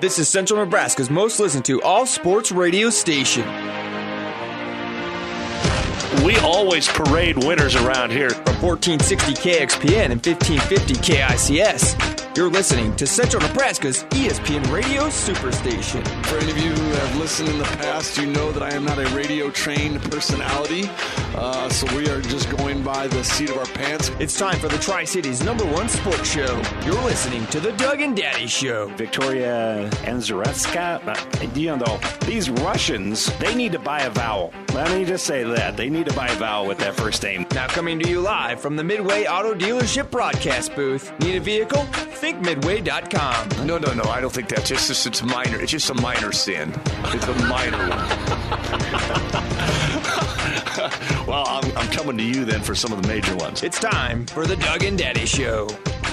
This is Central Nebraska's most listened to all-sports radio station. We always parade winners around here. From 1460 KXPN and 1550 KICS. You're listening to Central Nebraska's ESPN Radio Superstation. For any of you who have listened in the past, you know that I am not a radio-trained personality, so we are just going by the seat of our pants. It's time for the Tri-Cities #1 sports show. You're listening to the Doug and Daddy Show. Victoria Anzaretska, these Russians, they need to buy a vowel. Let me just say that. They need to buy a vowel with that first name. Now coming to you live from the Midway Auto Dealership broadcast booth. Need a vehicle? Think Midway.com. No, I don't think that's it's minor. It's just a minor sin. It's a minor one. Well, I'm coming to you then for some of the major ones. It's time for the Doug and Daddy Show.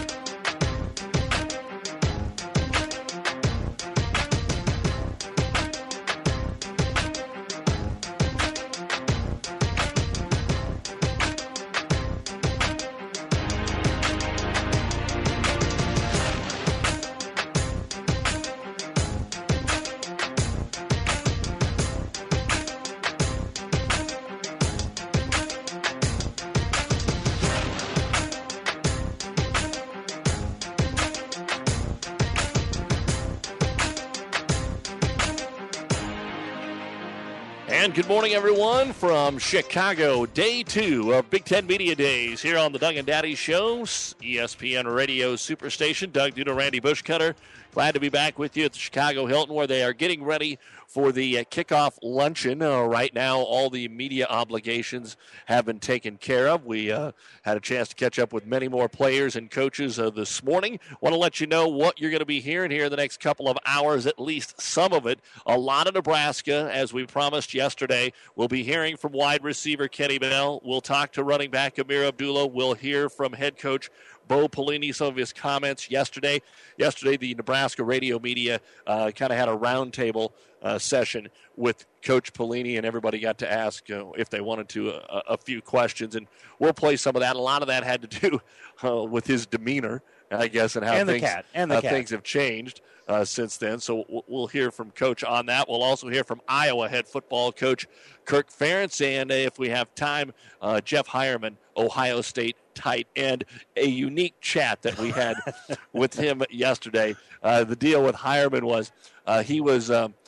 And good morning, everyone, from Chicago. Day 2 of Big Ten Media Days here on the Doug and Daddy Show, ESPN Radio Superstation. Doug Duda, Randy Bushcutter. Glad to be back with you at the Chicago Hilton, where they are getting ready for the kickoff luncheon. Right now, all the media obligations have been taken care of. We had a chance to catch up with many more players and coaches this morning. Want to let you know what you're going to be hearing here in the next couple of hours, at least some of it. A lot of Nebraska, as we promised yesterday. We'll be hearing from wide receiver Kenny Bell. We'll talk to running back Amir Abdullah. We'll hear from head coach Bo Pelini, some of his comments yesterday. Yesterday, the Nebraska radio media kind of had a roundtable session with Coach Pelini, and everybody got to ask if they wanted to a few questions, and we'll play some of that. A lot of that had to do with his demeanor, I guess, and how things have changed since then. So we'll hear from Coach on that. We'll also hear from Iowa head football coach Kirk Ferentz, and if we have time, Jeff Hireman, Ohio State tight end. A unique chat that we had with him yesterday. The deal with Hireman was he was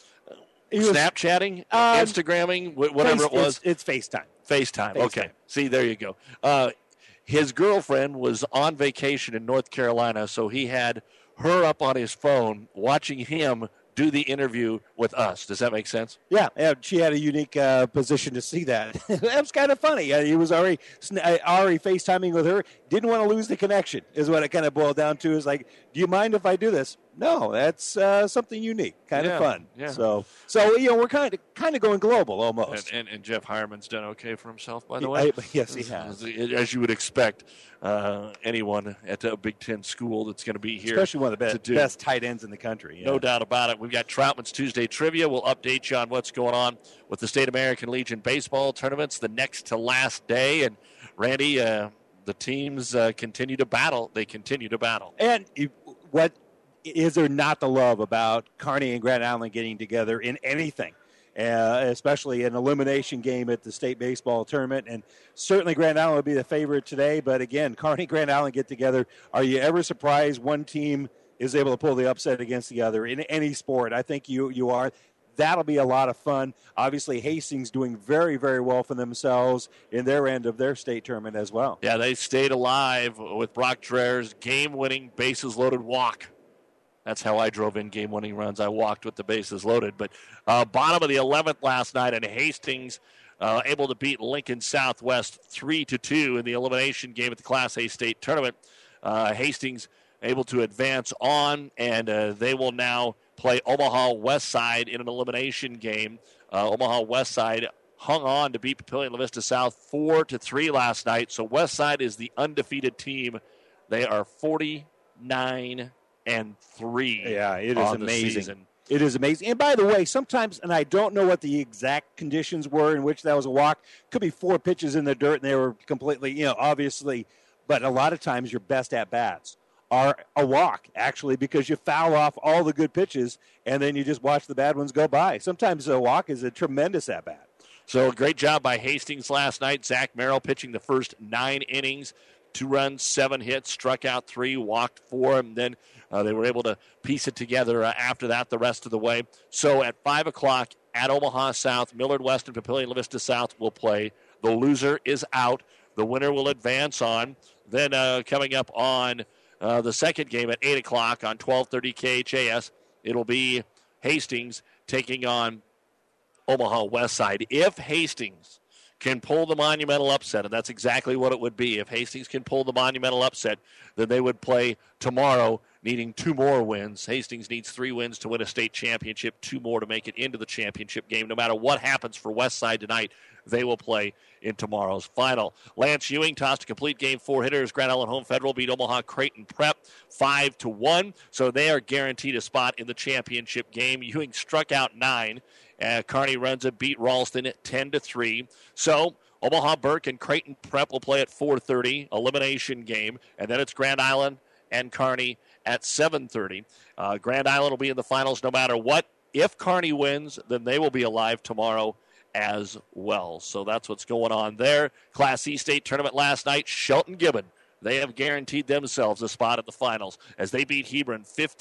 Snapchatting, Instagramming, whatever it was. It's FaceTime. FaceTime. Okay. See, there you go. His girlfriend was on vacation in North Carolina, so he had her up on his phone watching him do the interview with us. Does that make sense? Yeah, she had a unique position to see that. That was kind of funny. He was already FaceTiming with her. Didn't want to lose the connection is what it kind of boiled down to. Is like, do you mind if I do this? No, that's something unique, kind of fun. Yeah. So we're kind of going global almost. And Jeff Hireman's done okay for himself, by the way. Yes, he has. As you would expect, anyone at a Big Ten school that's going to be here, especially one of the best tight ends in the country. Yeah. No doubt about it. We've got Troutman's Tuesday Trivia. We'll update you on what's going on with the State American Legion baseball tournaments, the next to last day. And Randy, the teams continue to battle. They continue to battle. And what is there not to love about Kearney and Grand Island getting together in anything, especially an elimination game at the state baseball tournament? And certainly Grand Island would be the favorite today. But again, Kearney, Grand Island get together. Are you ever surprised one team is able to pull the upset against the other in any sport? I think you are. That'll be a lot of fun. Obviously, Hastings doing very, very well for themselves in their end of their state tournament as well. Yeah, they stayed alive with Brock Dreher's game-winning bases-loaded walk. That's how I drove in game-winning runs. I walked with the bases loaded. But bottom of the 11th last night, and Hastings able to beat Lincoln Southwest 3-2 in the elimination game at the Class A state tournament. Hastings able to advance on, and they will now play Omaha Westside in an elimination game. Omaha Westside hung on to beat Papillion La Vista South 4-3 last night. So Westside is the undefeated team. They are 49-3. Yeah, it is amazing. Season. It is amazing. And by the way, sometimes, and I don't know what the exact conditions were in which that was a walk, could be 4 pitches in the dirt and they were completely, obviously, but a lot of times your best at-bats are a walk, actually, because you foul off all the good pitches, and then you just watch the bad ones go by. Sometimes a walk is a tremendous at-bat. So great job by Hastings last night. Zach Merrill pitching the first 9 innings, 2 runs, 7 hits, struck out 3, walked 4, and then they were able to piece it together after that the rest of the way. So at 5 o'clock at Omaha South, Millard West and Papillion La Vista South will play. The loser is out. The winner will advance on. Then coming up on the second game at 8 o'clock on 1230 KHAS, it'll be Hastings taking on Omaha West Side. If Hastings can pull the monumental upset, and that's exactly what it would be, if Hastings can pull the monumental upset, then they would play tomorrow needing 2 more wins. Hastings needs 3 wins to win a state championship, 2 more to make it into the championship game. No matter what happens for West Side tonight, they will play in tomorrow's final. Lance Ewing tossed a complete game, 4 hitters. Grand Island Home Federal beat Omaha Creighton Prep 5-1, so they are guaranteed a spot in the championship game. Ewing struck out 9. Kearney Runza beat Ralston 10-3. So Omaha Burke and Creighton Prep will play at 4:30, elimination game, and then it's Grand Island and Kearney at 7:30. Grand Island will be in the finals no matter what. If Kearney wins, then they will be alive tomorrow as well. So that's what's going on there. Class E state tournament last night, Shelton Gibbon. They have guaranteed themselves a spot at the finals as they beat Hebron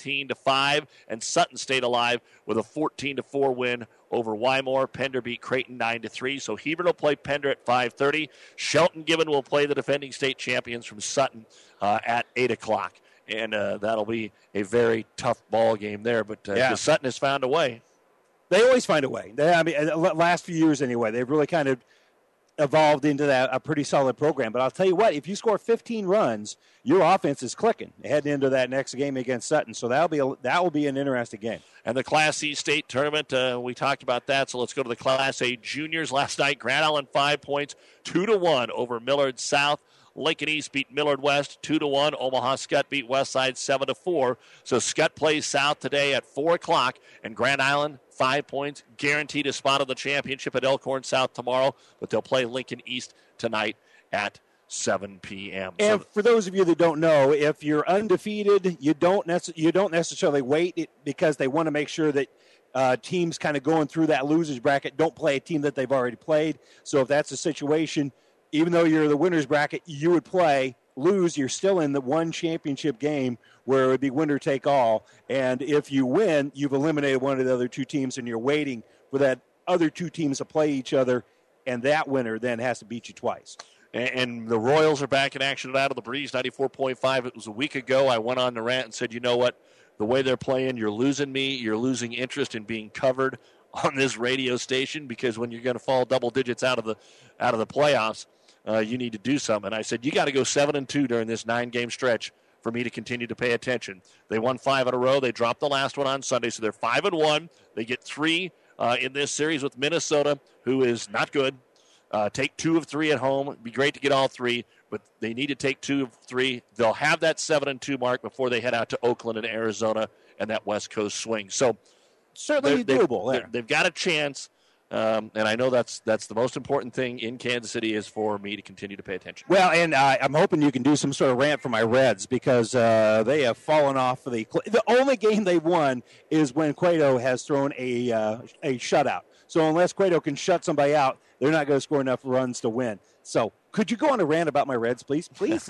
15-5, and Sutton stayed alive with a 14-4 win over Wymore. Pender beat Creighton 9-3. So Hebron will play Pender at 5:30. Shelton Gibbon will play the defending state champions from Sutton at 8 o'clock. And that'll be a very tough ball game there. But Sutton has found a way. They always find a way. Last few years anyway, they've really kind of evolved into a pretty solid program. But I'll tell you what, if you score 15 runs, your offense is clicking heading into that next game against Sutton. So that will be an interesting game. And the Class C state tournament, we talked about that. So let's go to the Class A juniors. Last night, Grand Island 5 points, 2-1 over Millard South. Lincoln East beat Millard West 2-1. Omaha Skutt beat Westside 7-4. So Skutt plays South today at 4 o'clock, and Grand Island 5 points, guaranteed a spot on the championship at Elkhorn South tomorrow, but they'll play Lincoln East tonight at 7 p.m. And for those of you that don't know, if you're undefeated, you don't necessarily wait because they want to make sure that teams kind of going through that losers bracket don't play a team that they've already played. So if that's the situation, even though you're the winner's bracket, you would lose, you're still in the one championship game where it would be winner take all. And if you win, you've eliminated one of the other 2 teams, and you're waiting for that other 2 teams to play each other, and that winner then has to beat you twice. And the Royals are back in action out of the Breeze, 94.5. It was a week ago. I went on the rant and said, you know what? The way they're playing, you're losing me. You're losing interest in being covered on this radio station, because when you're going to fall double digits out of the playoffs, you need to do something. And I said, you got to go 7-2 during this 9-game stretch for me to continue to pay attention. They won 5 in a row. They dropped the last one on Sunday, so they're 5-1. They get 3 in this series with Minnesota, who is not good. Take 2 of 3 at home. It'd be great to get all 3, but they need to take 2 of 3. They'll have that 7-2 mark before they head out to Oakland and Arizona and that West Coast swing. So certainly doable there. They've got a chance. And I know that's the most important thing in Kansas City is for me to continue to pay attention. Well, and I'm hoping you can do some sort of rant for my Reds, because they have fallen off. The only game they won is when Cueto has thrown a shutout. So unless Cueto can shut somebody out, they're not going to score enough runs to win. So could you go on a rant about my Reds, please? Please?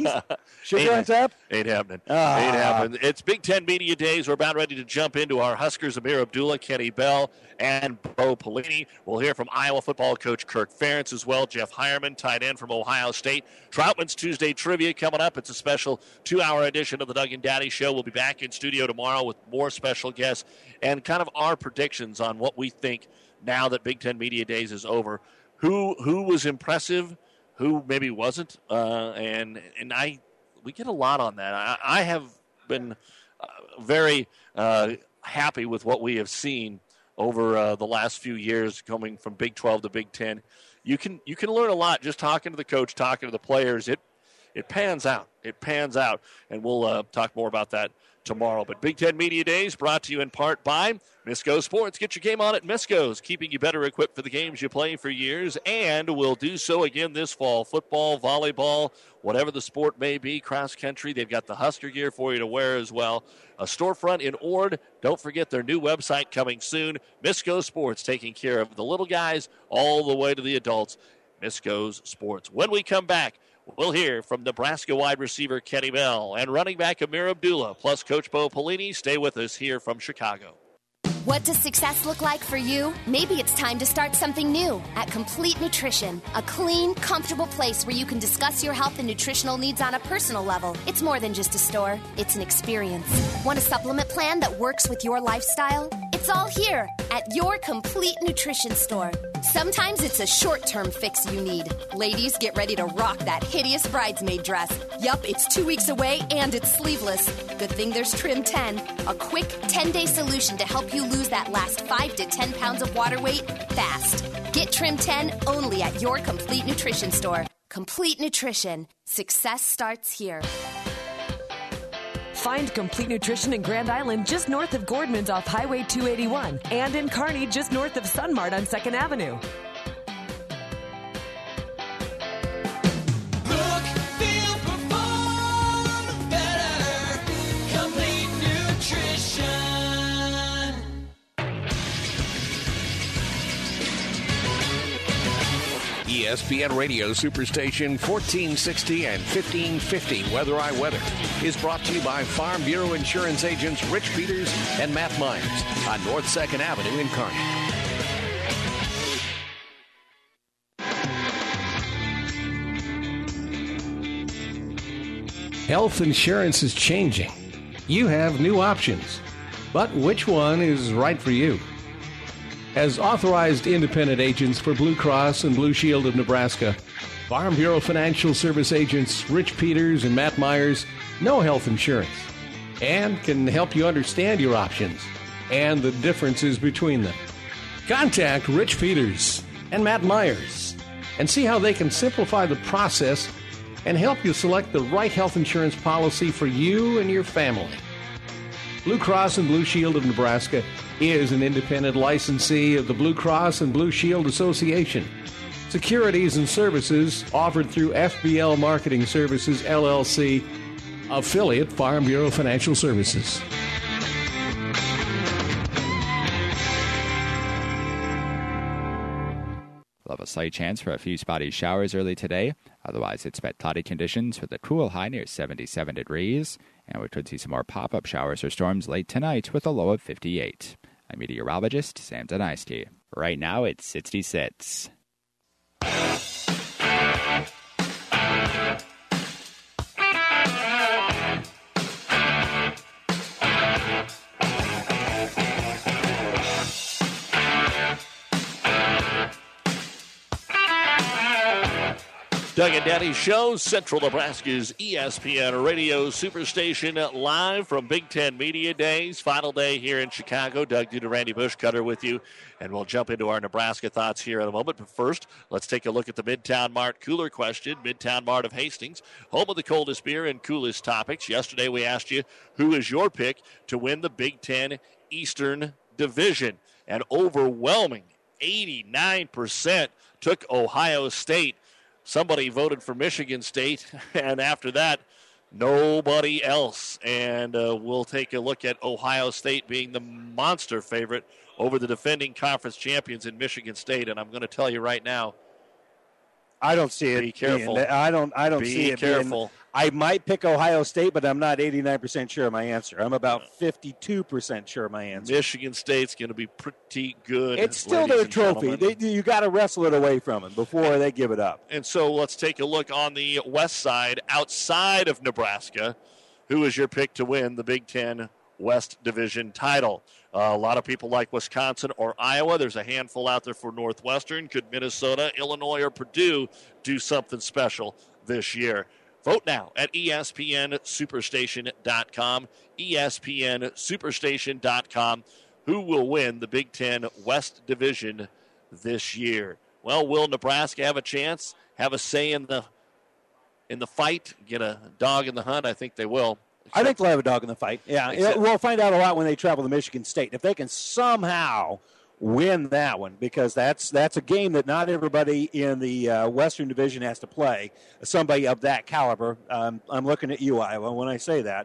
Sugar on top? Ain't happening. Ain't happening. It's Big Ten Media Days. We're about ready to jump into our Huskers. Amir Abdullah, Kenny Bell, and Bo Pelini. We'll hear from Iowa football coach Kirk Ferentz as well. Jeff Hireman, tight end from Ohio State. Troutman's Tuesday Trivia coming up. It's a special 2-hour edition of the Doug and Daddy Show. We'll be back in studio tomorrow with more special guests and kind of our predictions on what we think now that Big Ten Media Days is over. Who was impressive, who maybe wasn't, and we get a lot on that. I have been very happy with what we have seen over the last few years, coming from Big 12 to Big 10. You can learn a lot just talking to the coach, talking to the players. it pans out. And we'll talk more about that tomorrow. But Big Ten Media Days brought to you in part by Misco Sports. Get your game on at Misco's, keeping you better equipped for the games you play for years, and will do so again this fall. Football, volleyball, whatever the sport may be, cross country. They've got the Husker gear for you to wear as well. A storefront in Ord. Don't forget their new website coming soon. Misco Sports, taking care of the little guys all the way to the adults. Misco's Sports. When we come back, we'll hear from Nebraska wide receiver Kenny Bell and running back Amir Abdullah, plus Coach Bo Pelini. Stay with us here from Chicago. What does success look like for you? Maybe it's time to start something new at Complete Nutrition, a clean, comfortable place where you can discuss your health and nutritional needs on a personal level. It's more than just a store, it's an experience. Want a supplement plan that works with your lifestyle? It's all here at your Complete Nutrition store. Sometimes it's a short-term fix you need. Ladies, get ready to rock that hideous bridesmaid dress. Yup, it's 2 weeks away and it's sleeveless. Good thing there's Trim 10, a quick 10-day solution to help you lose that last 5 to 10 pounds of water weight fast. Get Trim 10 only at your Complete Nutrition store. Complete Nutrition. Success starts here. Find Complete Nutrition in Grand Island just north of Gordman's off Highway 281 and in Kearney just north of Sunmart on 2nd Avenue. Look, feel, perform better. Complete Nutrition. ESPN Radio Superstation 1460 and 1550 Weather I Weather is brought to you by Farm Bureau Insurance agents Rich Peters and Matt Myers on North 2nd Avenue in Kearney. Health insurance is changing. You have new options, but which one is right for you? As authorized independent agents for Blue Cross and Blue Shield of Nebraska, Farm Bureau Financial Service agents Rich Peters and Matt Myers know health insurance and can help you understand your options and the differences between them. Contact Rich Peters and Matt Myers and see how they can simplify the process and help you select the right health insurance policy for you and your family. Blue Cross and Blue Shield of Nebraska is an independent licensee of the Blue Cross and Blue Shield Association. Securities and services offered through FBL Marketing Services, LLC, affiliate Farm Bureau Financial Services. We'll have a slight chance for a few spotty showers early today. Otherwise, expect cloudy conditions with a cool high near 77 degrees. And we could see some more pop-up showers or storms late tonight with a low of 58. I'm meteorologist Sam Dynasty. Right now, it's 66. Doug and Daddy Show, Central Nebraska's ESPN Radio Superstation, live from Big Ten Media Days. Final day here in Chicago. Doug Duda, Randy Bushcutter with you, and we'll jump into our Nebraska thoughts here in a moment. But first, let's take a look at the Midtown Mart cooler question. Midtown Mart of Hastings, home of the coldest beer and coolest topics. Yesterday we asked you, who is your pick to win the Big Ten Eastern Division? An overwhelming 89% took Ohio State. Somebody voted for Michigan State, and after that, nobody else. And we'll take a look at Ohio State being the monster favorite over the defending conference champions in Michigan State. And I'm going to tell you right now, I don't see it. Be careful. I don't see it. Be careful. I might pick Ohio State, but I'm not 89% sure of my answer. I'm about 52% sure of my answer. Michigan State's going to be pretty good. It's still their trophy. You got to wrestle it away from them before they give it up. And so let's take a look on the west side, outside of Nebraska. Who is your pick to win the Big Ten West Division title? A lot of people like Wisconsin or Iowa. There's a handful out there for Northwestern. Could Minnesota, Illinois, or Purdue do something special this year? Vote now at ESPNSuperstation.com. ESPNSuperstation.com. Who will win the Big Ten West Division this year? Well, will Nebraska have a chance, have a say in in the fight, get a dog in the hunt? I think they will. I think they'll have a dog in the fight. Yeah, we'll find out a lot when they travel to Michigan State. If they can somehow win that one, because that's a game that not everybody in the Western Division has to play, somebody of that caliber. I'm looking at you, Iowa, when I say that.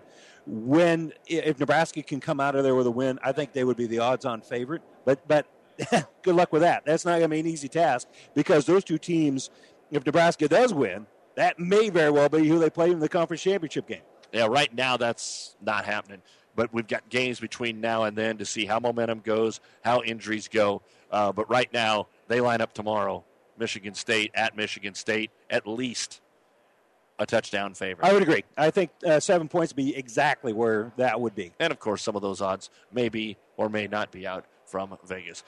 If Nebraska can come out of there with a win, I think they would be the odds-on favorite. But good luck with that. That's not going to be an easy task, because those two teams, if Nebraska does win, that may very well be who they play in the conference championship game. Yeah, right now that's not happening. But we've got games between now and then to see how momentum goes, how injuries go. But right now, they line up tomorrow. Michigan State at Michigan State, at least a touchdown favorite. I would agree. I think 7 points would be exactly where that would be. And, of course, some of those odds may be or may not be out from Vegas.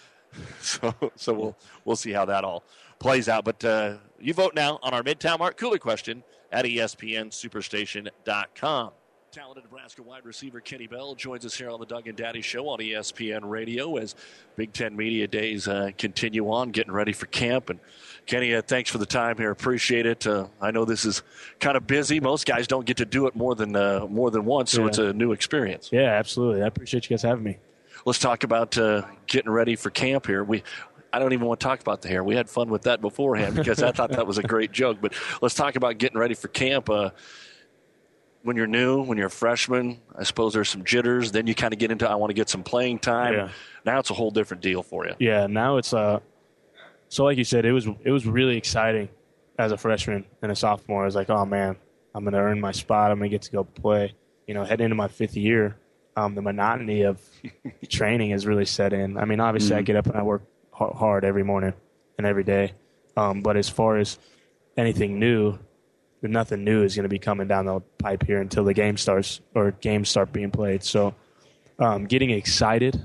So we'll see how that all plays out. But you vote now on our Midtown Mart Cooler question at ESPNSuperstation.com. Talented Nebraska wide receiver Kenny Bell joins us here on the Doug and Daddy Show on ESPN Radio as Big Ten Media Days continue on, getting ready for camp. And Kenny, thanks for the time here. Appreciate it. I know this is kind of busy. Most guys don't get to do it more than once, so it's a new experience. Yeah, absolutely. I appreciate you guys having me. Let's talk about getting ready for camp here. I don't even want to talk about the hair. We had fun with that beforehand because I thought that was a great joke. But let's talk about getting ready for camp. When you're new, when you're a freshman, I suppose there's some jitters. Then you kind of get into, I want to get some playing time. Yeah. Now it's a whole different deal for you. Yeah, now it's so like you said, it was really exciting as a freshman and a sophomore. I was like, oh man, I'm going to earn my spot. I'm going to get to go play. Heading into my fifth year, the monotony of training has really set in. I mean, obviously I get up and I work hard every morning and every day. But as far as anything new, nothing new is going to be coming down the pipe here until the game starts or games start being played. So getting excited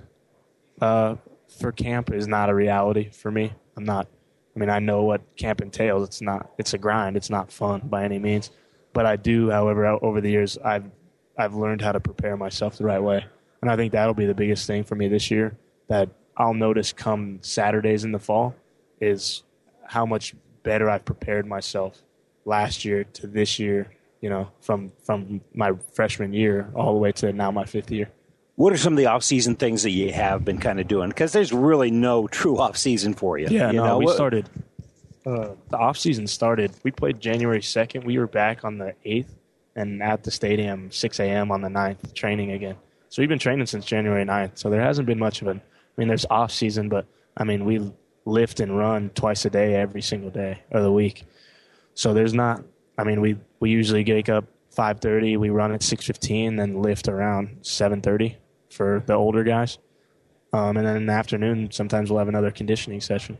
for camp is not a reality for me. I know what camp entails. It's a grind. It's not fun by any means. But I do, however, over the years, I've learned how to prepare myself the right way. And I think that'll be the biggest thing for me this year that I'll notice come Saturdays in the fall is how much better I've prepared myself last year to this year, from my freshman year all the way to now my fifth year. What are some of the off-season things that you have been kind of doing? Because there's really no true off-season for you. Yeah, we started the off-season started. We played January 2nd. We were back on the 8th and at the stadium 6 a.m. on the 9th training again. So we've been training since January 9th. So there hasn't been much of it. There's off-season, but, we lift and run twice a day every single day of the week. So there's not – we usually wake up 5:30. We run at 6:15, then lift around 7:30 for the older guys. And then in the afternoon, sometimes we'll have another conditioning session.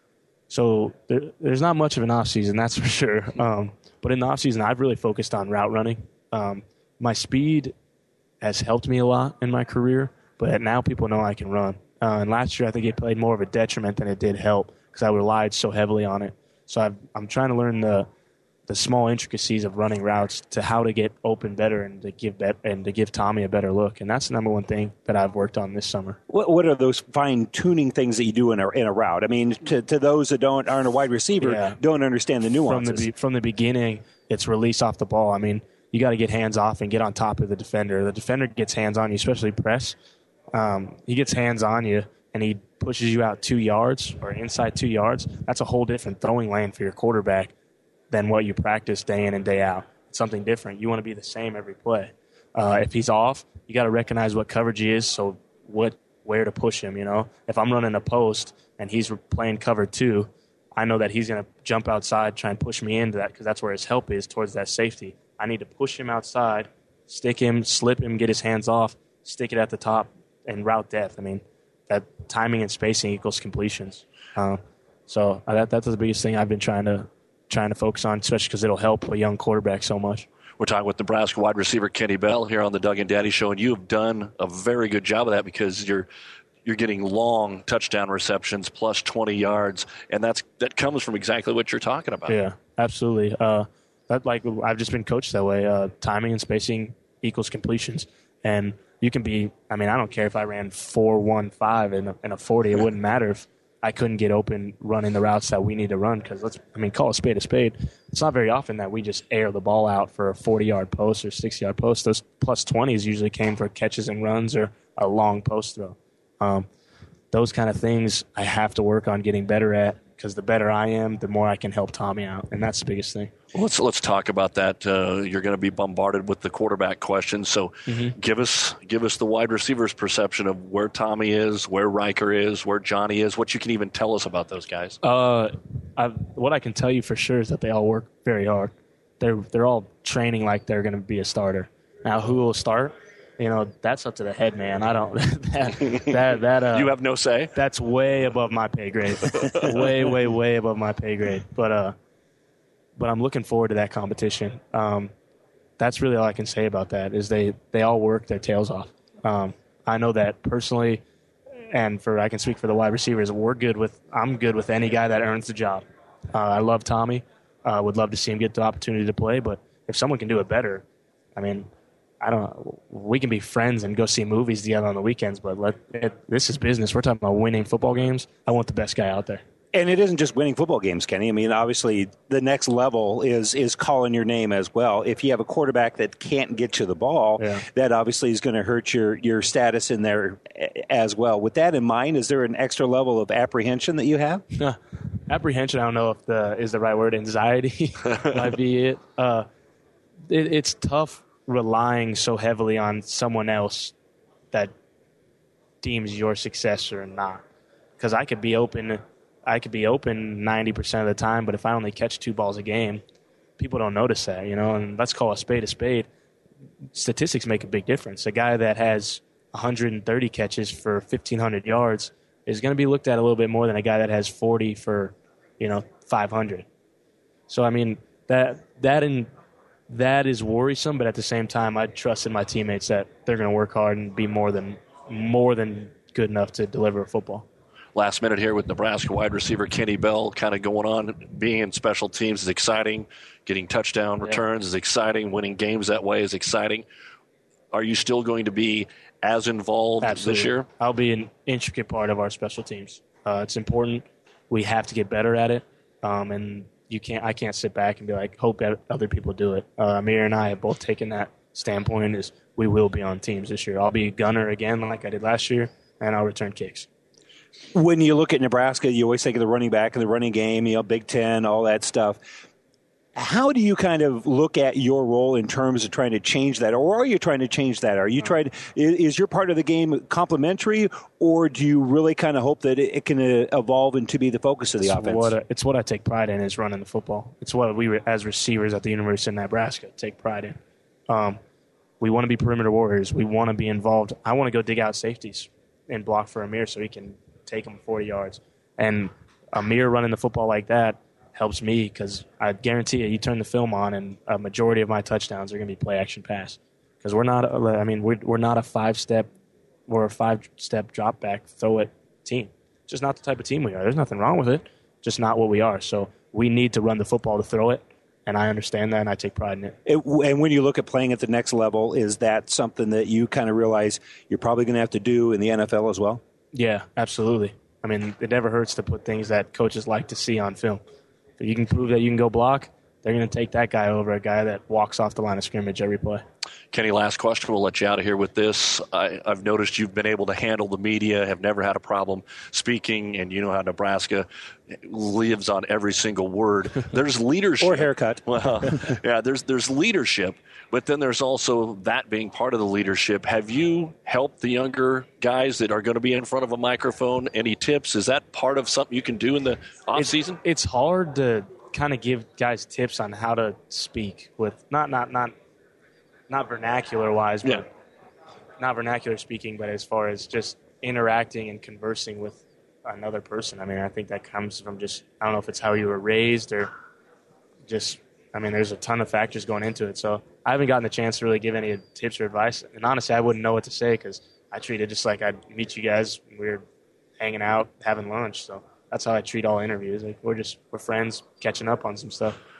So there's not much of an off-season, that's for sure. But in the off-season, I've really focused on route running. My speed has helped me a lot in my career, but now people know I can run. And last year, I think it played more of a detriment than it did help because I relied so heavily on it. So I'm trying to learn the small intricacies of running routes to how to get open better and to give Tommy a better look. And that's the number one thing that I've worked on this summer. What are those fine-tuning things that you do in a route? To those that aren't a wide receiver, don't understand the nuances. From the beginning, it's release off the ball. You got to get hands off and get on top of the defender. The defender gets hands on you, especially press. He gets hands on you, and he pushes you out 2 yards or inside 2 yards. That's a whole different throwing lane for your quarterback than what you practice day in and day out. It's something different. You want to be the same every play. If he's off, you got to recognize what coverage he is, so where to push him. If I'm running a post and he's playing cover 2, I know that he's going to jump outside, try and push me into that because that's where his help is, towards that safety. I need to push him outside, stick him, slip him, get his hands off, stick it at the top, and route depth. That timing and spacing equals completions. So that's the biggest thing I've been trying to focus on, especially because it'll help a young quarterback so much. We're talking with Nebraska wide receiver Kenny Bell here on the Doug and Daddy Show, and you have done a very good job of that because you're getting long touchdown receptions plus 20 yards, and that comes from exactly what you're talking about. Yeah, absolutely. I've just been coached that way. Timing and spacing equals completions, and you can be. I don't care if I ran 4.15 in a 40. It wouldn't matter I couldn't get open running the routes that we need to run because call a spade a spade. It's not very often that we just air the ball out for a 40-yard post or 60-yard post. Those plus 20s usually came for catches and runs or a long post throw. Those kind of things I have to work on getting better at because the better I am, the more I can help Tommy out, and that's the biggest thing. Well, let's talk about that. You're going to be bombarded with the quarterback questions, so give us the wide receiver's perception of where Tommy is, where Riker is, where Johnny is, what you can even tell us about those guys. What I can tell you for sure is that they all work very hard. They're all training like they're going to be a starter. Now, who will start? That's up to the head man. I don't. You have no say. That's way above my pay grade. way, way, way above my pay grade. But I'm looking forward to that competition. That's really all I can say about that. Is they all work their tails off. I know that personally, and I can speak for the wide receivers. I'm good with any guy that earns the job. I love Tommy. Would love to see him get the opportunity to play. But if someone can do it better, I don't know. We can be friends and go see movies together on the weekends, but this is business. We're talking about winning football games. I want the best guy out there. And it isn't just winning football games, Kenny. Obviously, the next level is calling your name as well. If you have a quarterback that can't get you the ball, that obviously is going to hurt your status in there as well. With that in mind, is there an extra level of apprehension that you have? Apprehension, I don't know if is the right word. Anxiety might be it. It's tough relying so heavily on someone else that deems your success or not. Because I could be open 90% of the time, but if I only catch 2 balls a game, people don't notice that, and let's call a spade a spade. Statistics make a big difference. A guy that has 130 catches for 1,500 yards is going to be looked at a little bit more than a guy that has 40 for, 500. So, that is worrisome, but at the same time, I trust in my teammates that they're going to work hard and be more than good enough to deliver football. Last minute here with Nebraska wide receiver Kenny Bell kind of going on. Being in special teams is exciting. Getting touchdown returns is exciting. Winning games that way is exciting. Are you still going to be as involved this year? I'll be an intricate part of our special teams. It's important. We have to get better at it. And I can't sit back and be like, hope that other people do it. Amir and I have both taken that standpoint is we will be on teams this year. I'll be a gunner again like I did last year, and I'll return kicks. When you look at Nebraska, you always think of the running back and the running game, Big Ten, all that stuff. How do you kind of look at your role in terms of trying to change that, or are you trying to change that? Are you is your part of the game complementary, or do you really kind of hope that it can evolve into be the focus of the offense? It's what I take pride in is running the football. It's what we, as receivers at the University of Nebraska, take pride in. We want to be perimeter warriors. We want to be involved. I want to go dig out safeties and block for Amir so he can take them 40 yards. And Amir running the football like that helps me because I guarantee you turn the film on and a majority of my touchdowns are going to be play action pass because we're not a 5-step or a 5-step drop back throw it team. It's just not the type of team we are. There's nothing wrong with it, just not what we are. So we need to run the football to throw it, and I understand that and I take pride in it. And when you look at playing at the next level, is that something that you kind of realize you're probably going to have to do in the NFL as well? Yeah, absolutely. It never hurts to put things that coaches like to see on film. If you can prove that you can go block, they're going to take that guy over a guy that walks off the line of scrimmage every play. Kenny, last question. We'll let you out of here with this. I've noticed you've been able to handle the media, have never had a problem speaking, and you know how Nebraska lives on every single word. There's leadership. Or haircut. Well, yeah, there's leadership, but then there's also that being part of the leadership. Have you helped the younger guys that are going to be in front of a microphone? Any tips? Is that part of something you can do in the off season? It's hard to kind of give guys tips on how to speak with not vernacular wise, but not vernacular speaking, but as far as just interacting and conversing with another person. I think that comes from just, I don't know if it's how you were raised or just, there's a ton of factors going into it. So I haven't gotten the chance to really give any tips or advice. And honestly, I wouldn't know what to say because I treat it just like I'd meet you guys. We're hanging out, having lunch. So that's how I treat all interviews. We're friends catching up on some stuff.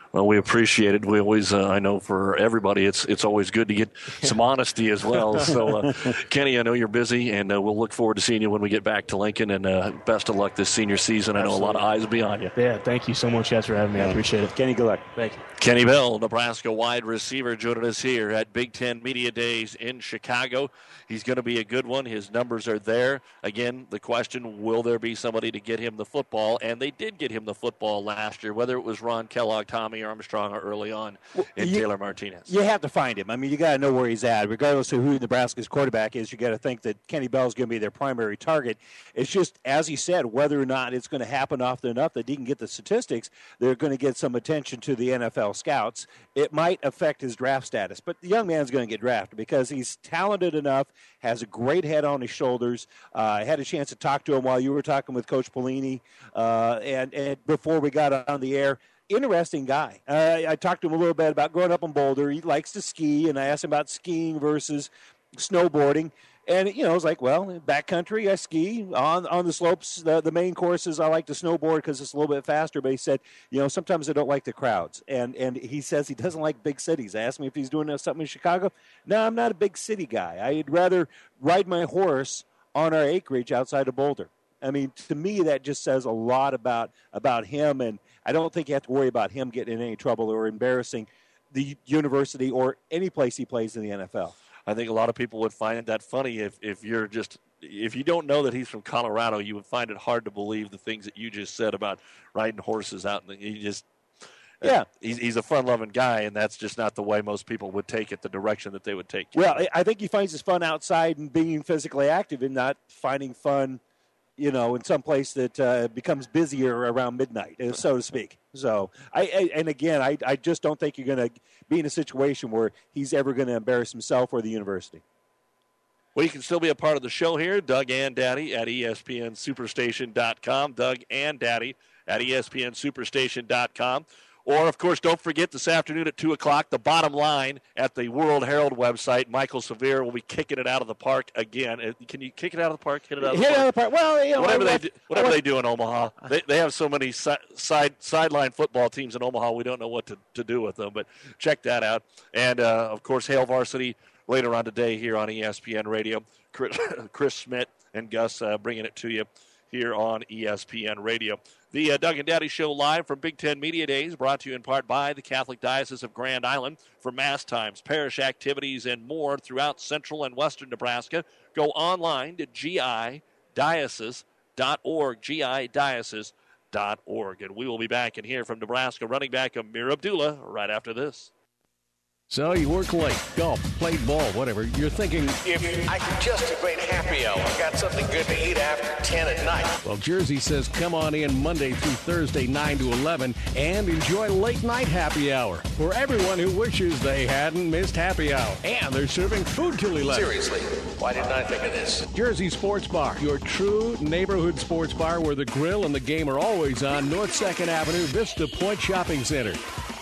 Well, we appreciate it. We always, I know for everybody, it's always good to get some honesty as well. So, Kenny, I know you're busy, and we'll look forward to seeing you when we get back to Lincoln. And best of luck this senior season. I know a lot of eyes will be on you. Yeah, thank you so much, guys, for having me. I appreciate it. Kenny, good luck. Thank you. Kenny Bell, Nebraska wide receiver, joining us here at Big Ten Media Days in Chicago. He's going to be a good one. His numbers are there. Again, the question, will there be somebody to get him the football? And they did get him the football last year, whether it was Ron Kellogg, Tommy Armstrong, or early on Taylor Martinez. You have to find him. I mean, you got to know where he's at. Regardless of who Nebraska's quarterback is, you got to think that Kenny Bell's going to be their primary target. It's just, as he said, whether or not it's going to happen often enough that he can get the statistics, they're going to get some attention to the NFL scouts. It might affect his draft status, but the young man's going to get drafted because he's talented enough, has a great head on his shoulders. I had a chance to talk to him while you were talking with Coach Pelini, and before we got on the air. Interesting guy. I talked to him a little bit about growing up in Boulder. He likes to ski, and I asked him about skiing versus snowboarding. And, you know, I was like, well, backcountry, I ski. On the slopes, the main courses, I like to snowboard because it's a little bit faster. But he said, you know, sometimes I don't like the crowds. And he says he doesn't like big cities. I asked him if he's doing something in Chicago. No, I'm not a big city guy. I'd rather ride my horse on our acreage outside of Boulder. I mean, to me, that just says a lot about him, and I don't think you have to worry about him getting in any trouble or embarrassing the university or any place he plays in the NFL. I think a lot of people would find that funny if you don't know that he's from Colorado, you would find it hard to believe the things that you just said about riding horses out. He's a fun-loving guy, and that's just not the way most people would take it, the direction that they would take it. Well, I think he finds his fun outside and being physically active and not finding fun, you know, in some place that becomes busier around midnight, so to speak. So, I just don't think you're going to be in a situation where he's ever going to embarrass himself or the university. Well, you can still be a part of the show here, Doug and Daddy at ESPNSuperstation.com, Doug and Daddy at ESPNSuperstation.com. Or, of course, don't forget this afternoon at 2 o'clock, the Bottom Line at the World Herald website. Michael Severe will be kicking it out of the park again. Can you kick it out of the park? Hit it out of the park? Well, you know, whatever they do in Omaha. They have so many sideline football teams in Omaha, we don't know what to do with them. But check that out. And, of course, Hail Varsity later on today here on ESPN Radio. Chris Schmidt and Gus bringing it to you here on ESPN Radio. The Doug and Daddy Show live from Big Ten Media Days, brought to you in part by the Catholic Diocese of Grand Island. For Mass times, parish activities, and more throughout central and western Nebraska, go online to gidiocese.org, gidiocese.org. And we will be back and hear from Nebraska running back Amir Abdullah right after this. So you work late, golf, played ball, whatever. You're thinking, If I could just have made happy hour, got something good to eat after 10 at night. well, Jersey says come on in Monday through Thursday, 9 to 11, and enjoy late night happy hour for everyone who wishes they hadn't missed happy hour. And they're serving food till 11. Seriously, why didn't I think of this? Jersey Sports Bar, your true neighborhood sports bar where the grill and the game are always on North 2nd Avenue, Vista Point Shopping Center.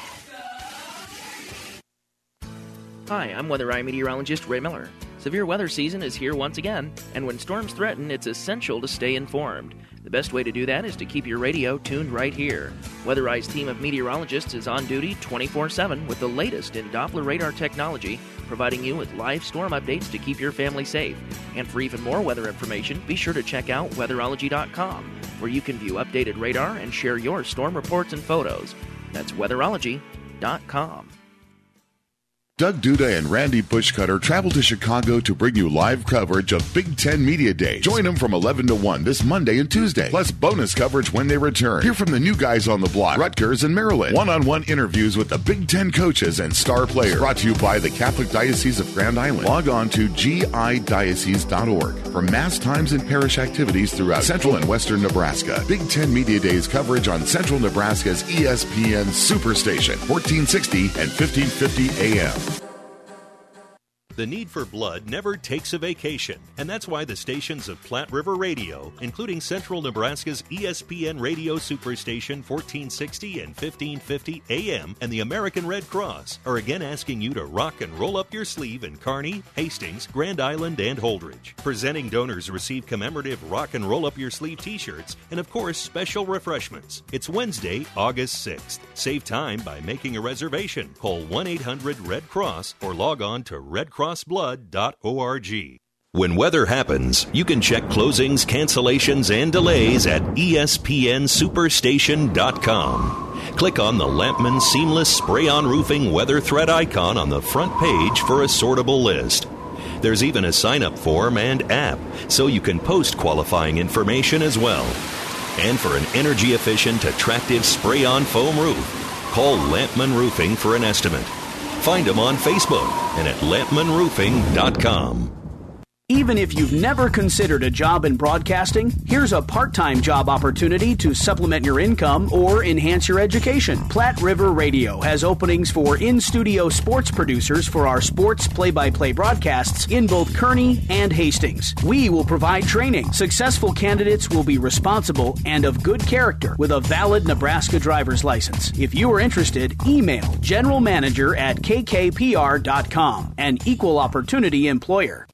Hi, I'm Weather Eye meteorologist Ray Miller. Severe weather season is here once again, and when storms threaten, it's essential to stay informed. The best way to do that is to keep your radio tuned right here. Weather Eye's team of meteorologists is on duty 24/7 with the latest in Doppler radar technology, providing you with live storm updates to keep your family safe. And for even more weather information, be sure to check out weatherology.com, where you can view updated radar and share your storm reports and photos. That's weatherology.com. Doug Duda and Randy Bushcutter travel to Chicago to bring you live coverage of Big Ten Media Days. Join them from 11 to 1 this Monday and Tuesday, plus bonus coverage when they return. Hear from the new guys on the block, Rutgers and Maryland. One-on-one interviews with the Big Ten coaches and star players. Brought to you by the Catholic Diocese of Grand Island. Log on to gidiocese.org for Mass times and parish activities throughout central and western Nebraska. Big Ten Media Days coverage on central Nebraska's ESPN Superstation, 1460 and 1550 AM. The need for blood never takes a vacation, and that's why the stations of Platte River Radio, including Central Nebraska's ESPN Radio Superstation 1460 and 1550 AM, and the American Red Cross, are again asking you to rock and roll up your sleeve in Kearney, Hastings, Grand Island, and Holdridge. Presenting donors receive commemorative rock and roll up your sleeve t-shirts, and of course, special refreshments. It's Wednesday, August 6th. Save time by making a reservation. Call 1-800-RED-CROSS or log on to redcrossblood.org. When weather happens, you can check closings, cancellations, and delays at espnsuperstation.com. Click on the Lampman Seamless Spray-On Roofing weather thread icon on the front page for a sortable list. There's even a sign-up form and app, so you can post qualifying information as well. And for an energy-efficient, attractive spray-on foam roof, call Lampman Roofing for an estimate. Find them on Facebook and at lampmanroofing.com. Even if you've never considered a job in broadcasting, here's a part-time job opportunity to supplement your income or enhance your education. Platte River Radio has openings for in-studio sports producers for our sports play-by-play broadcasts in both Kearney and Hastings. We will provide training. Successful candidates will be responsible and of good character with a valid Nebraska driver's license. If you are interested, email generalmanager@kkpr.com, an equal opportunity employer.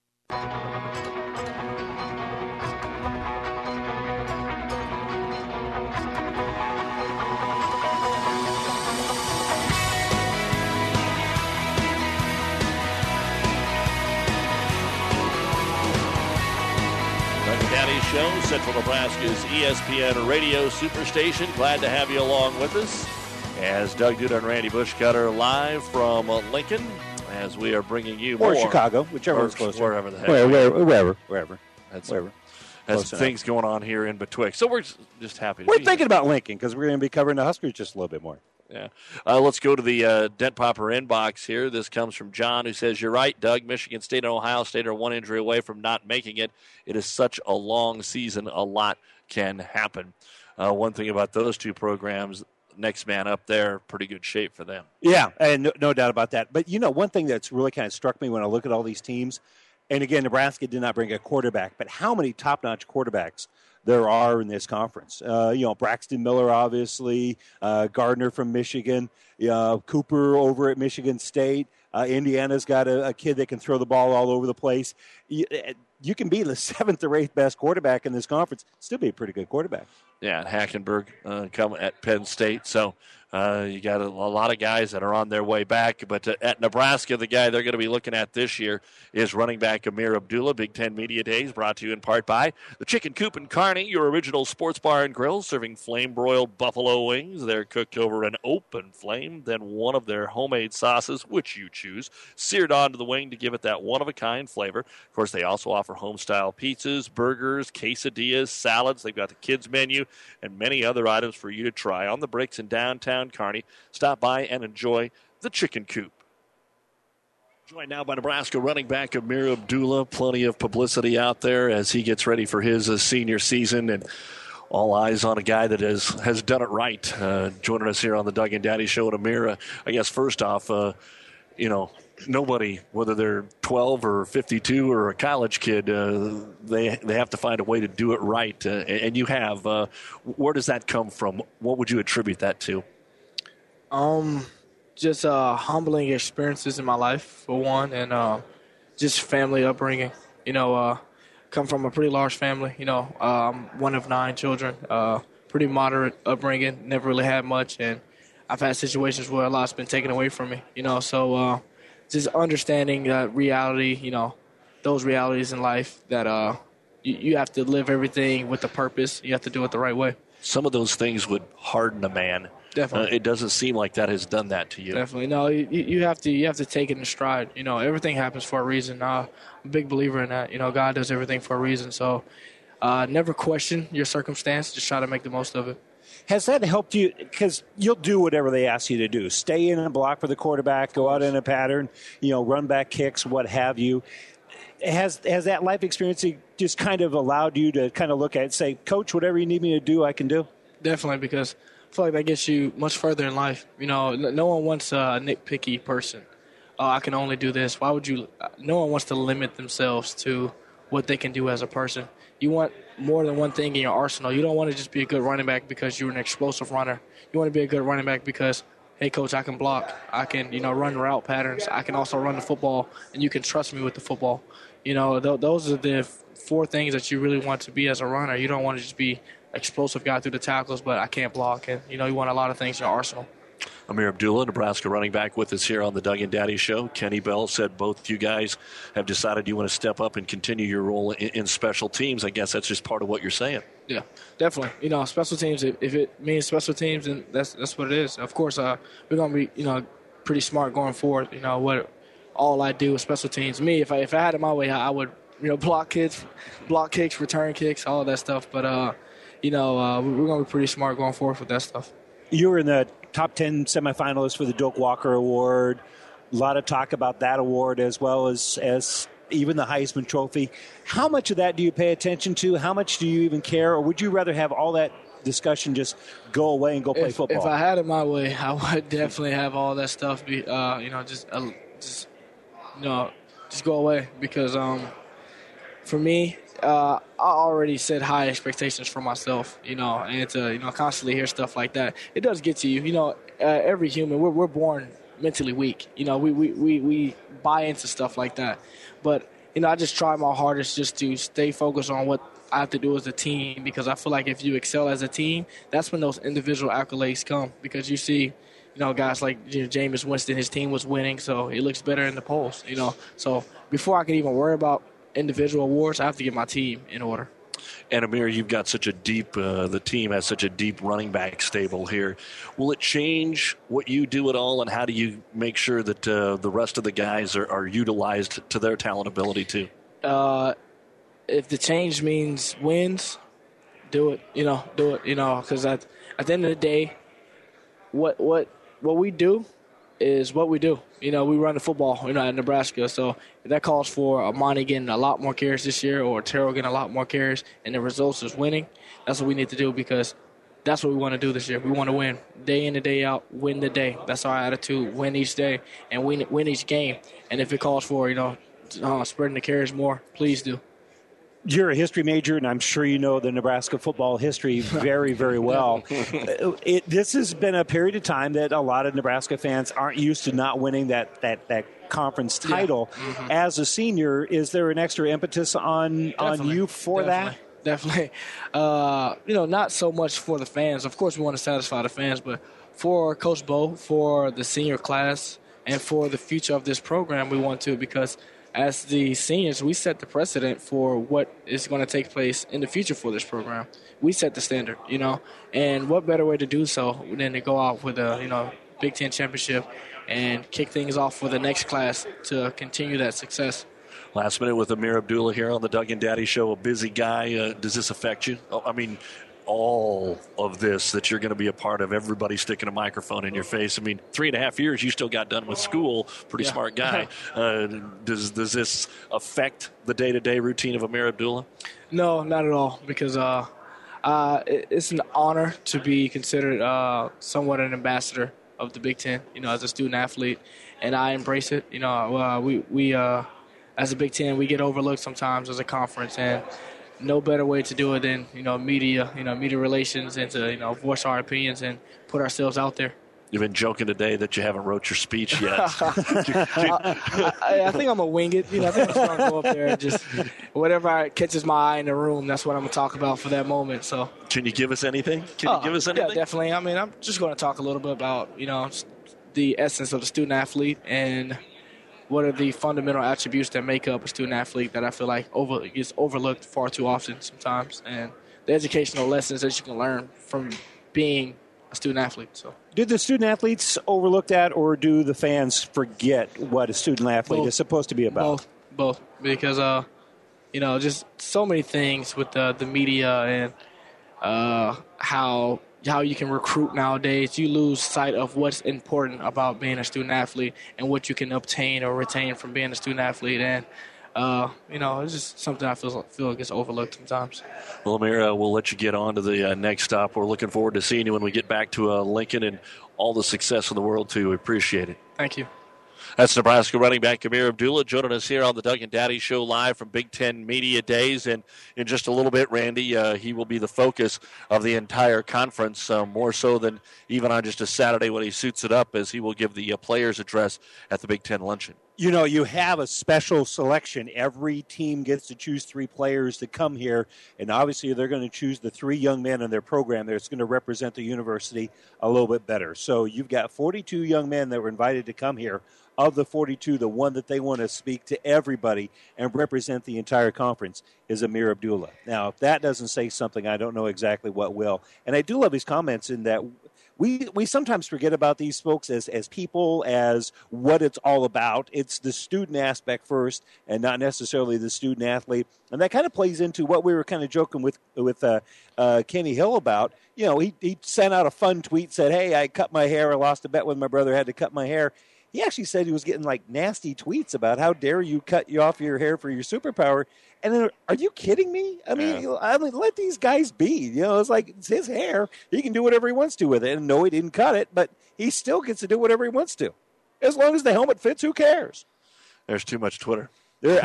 Daddy Show, Central Nebraska's ESPN Radio Superstation. Glad to have you along with us as Doug Duda and Randy Bushcutter live from Lincoln as we are bringing you more. Or Chicago, whichever one's closer. Wherever the heck. Wherever. That's wherever. Has things going on here in betwixt. So we're just happy to We're be thinking about Lincoln because we're going to be covering the Huskers just a little bit more. Yeah. Let's go to the Dent Popper inbox here. This comes from John, who says, "You're right, Doug. Michigan State and Ohio State are one injury away from not making it. It is such a long season. A lot can happen." One thing about those two programs, next man up there, pretty good shape for them. Yeah, and no doubt about that. But, one thing that's really kind of struck me when I look at all these teams, and again, Nebraska did not bring a quarterback, but how many top-notch quarterbacks there are in this conference. Braxton Miller, obviously, Gardner from Michigan, Cooper over at Michigan State. Indiana's got a kid that can throw the ball all over the place. You can be the 7th or 8th best quarterback in this conference, still be a pretty good quarterback. Yeah, Hackenberg come at Penn State. So you got a lot of guys that are on their way back. But at Nebraska, the guy they're going to be looking at this year is running back Amir Abdullah. Big Ten Media Days brought to you in part by the Chicken Coop in Kearney, your original sports bar and grill, serving flame-broiled buffalo wings. They're cooked over an open flame, then one of their homemade sauces, which you choose, seared onto the wing to give it that one-of-a-kind flavor. Of course, they also offer home-style pizzas, burgers, quesadillas, salads. They've got the kids' menu and many other items for you to try on the bricks in downtown Kearney. Stop by and enjoy the Chicken Coop. Joined now by Nebraska running back Amir Abdullah. Plenty of publicity out there as he gets ready for his senior season, and all eyes on a guy that has done it right. Joining us here on the Doug and Daddy Show. And Amir, I guess first off, nobody, whether they're 12 or 52 or a college kid, they have to find a way to do it right, and you have. Where does that come from? What would you attribute that to? Just humbling experiences in my life, for one, and just family upbringing. Come from a pretty large family. I'm one of 9 children. Pretty moderate upbringing. Never really had much, and I've had situations where a lot's been taken away from me. So just understanding reality. Those realities in life that you have to live everything with a purpose. You have to do it the right way. Some of those things would harden a man. Definitely. It doesn't seem like that has done that to you. Definitely. No, you have to take it in stride. Everything happens for a reason. I'm a big believer in that. God does everything for a reason. So never question your circumstance. Just try to make the most of it. Has that helped you? Because you'll do whatever they ask you to do. Stay in and block for the quarterback, go out in a pattern, run back kicks, what have you. Has that life experience just kind of allowed you to kind of look at it and say, Coach, whatever you need me to do, I can do? Definitely, because I feel like that gets you much further in life. No one wants a nitpicky person. oh, I can only do this. Why would you? No one wants to limit themselves to what they can do as a person. You want more than one thing in your arsenal. You don't want to just be a good running back because you're an explosive runner. You want to be a good running back because, hey, coach, I can block. I can, run route patterns. I can also run the football, and you can trust me with the football. Those are the 4 things that you really want to be as a runner. You don't want to just be explosive guy through the tackles, but I can't block. And, you want a lot of things in your arsenal. Amir Abdullah, Nebraska running back, with us here on the Doug and Daddy Show. Kenny Bell said both you guys have decided you want to step up and continue your role in special teams. I guess that's just part of what you're saying. Yeah, definitely. Special teams, if it means special teams, then that's what it is. Of course, we're going to be, pretty smart going forward. What all I do with special teams. Me, if I had it my way, I would, block kicks, return kicks, all that stuff. But, we're going to be pretty smart going forward with that stuff. You were in the top 10 semifinalists for the Doak Walker Award. A lot of talk about that award as well as even the Heisman Trophy. How much of that do you pay attention to? How much do you even care? Or would you rather have all that discussion just go away and go play football? If I had it my way, I would definitely have all that stuff be, just go away because for me, I already set high expectations for myself, and to, constantly hear stuff like that, it does get to you. Every human, we're born mentally weak. We buy into stuff like that. But, I just try my hardest just to stay focused on what I have to do as a team because I feel like if you excel as a team, that's when those individual accolades come because you see, guys like Jameis Winston, his team was winning, so it looks better in the polls, So before I can even worry about individual awards, I have to get my team in order. And Amir, you've got such a deep, the team has such a deep running back stable here. Will it change what you do at all, and how do you make sure that the rest of the guys are utilized to their talent ability too? If the change means wins, do it, because at the end of the day, what we do is what we do. We run the football, at Nebraska. So if that calls for Amani getting a lot more carries this year or Terrell getting a lot more carries and the results is winning, that's what we need to do because that's what we want to do this year. We want to win day in and day out, win the day. That's our attitude, win each day and win each game. And if it calls for, spreading the carries more, please do. You're a history major, and I'm sure you know the Nebraska football history very, very well. This has been a period of time that a lot of Nebraska fans aren't used to not winning that conference title. Yeah. Mm-hmm. As a senior, is there an extra impetus on you for that? Definitely. Not so much for the fans. Of course, we want to satisfy the fans, but for Coach Bo, for the senior class, and for the future of this program, we want to because – as the seniors, we set the precedent for what is going to take place in the future for this program. We set the standard, and what better way to do so than to go out with a, Big Ten championship and kick things off for the next class to continue that success. Last minute with Amir Abdullah here on the Doug and Daddy Show. A busy guy. Does this affect you? All of this that you're going to be a part of, everybody sticking a microphone in your face. 3.5 years, you still got done with school. Pretty smart guy. Does this affect the day-to-day routine of Amir Abdullah? No, not at all, because it's an honor to be considered somewhat an ambassador of the Big Ten, as a student athlete, and I embrace it. We as a Big Ten, we get overlooked sometimes as a conference, and no better way to do it than, media relations and to, voice our opinions and put ourselves out there. You've been joking today that you haven't wrote your speech yet. I think I'm going to wing it. I think I'm just going to go up there and just whatever catches my eye in the room, that's what I'm going to talk about for that moment. So, can you give us anything? Yeah, definitely. I'm just going to talk a little bit about, the essence of the student athlete and what are the fundamental attributes that make up a student athlete that I feel like gets overlooked far too often sometimes, and the educational lessons that you can learn from being a student athlete. So, do the student athletes overlook that, or do the fans forget what a student athlete is supposed to be about? Both, because just so many things with the media and how you can recruit nowadays. You lose sight of what's important about being a student athlete and what you can obtain or retain from being a student athlete. And, it's just something I feel gets overlooked sometimes. Well, Amir, we'll let you get on to the next stop. We're looking forward to seeing you when we get back to Lincoln, and all the success in the world, too. We appreciate it. Thank you. That's Nebraska running back Ameer Abdullah joining us here on the Doug and Daddy Show live from Big Ten Media Days. And in just a little bit, Randy, he will be the focus of the entire conference, more so than even on just a Saturday when he suits it up, as he will give the players' address at the Big Ten Luncheon. You know, you have a special selection. Every team gets to choose 3 players to come here, and obviously they're going to choose the 3 young men in their program that's going to represent the university a little bit better. So you've got 42 young men that were invited to come here. Of the 42, the one that they want to speak to everybody and represent the entire conference is Ameer Abdullah. Now, if that doesn't say something, I don't know exactly what will. And I do love his comments in that we sometimes forget about these folks as people, as what it's all about. It's the student aspect first and not necessarily the student athlete. And that kind of plays into what we were kind of joking with Kenny Hill about. You know, he sent out a fun tweet, said, hey, I cut my hair. I lost a bet with my brother, had to cut my hair. He actually said he was getting like nasty tweets about how dare you cut you off your hair for your superpower. And then, are you kidding me? I mean, let these guys be. You know, it's like, it's his hair. He can do whatever he wants to with it. And no, he didn't cut it, but he still gets to do whatever he wants to. As long as the helmet fits, who cares? There's too much Twitter. There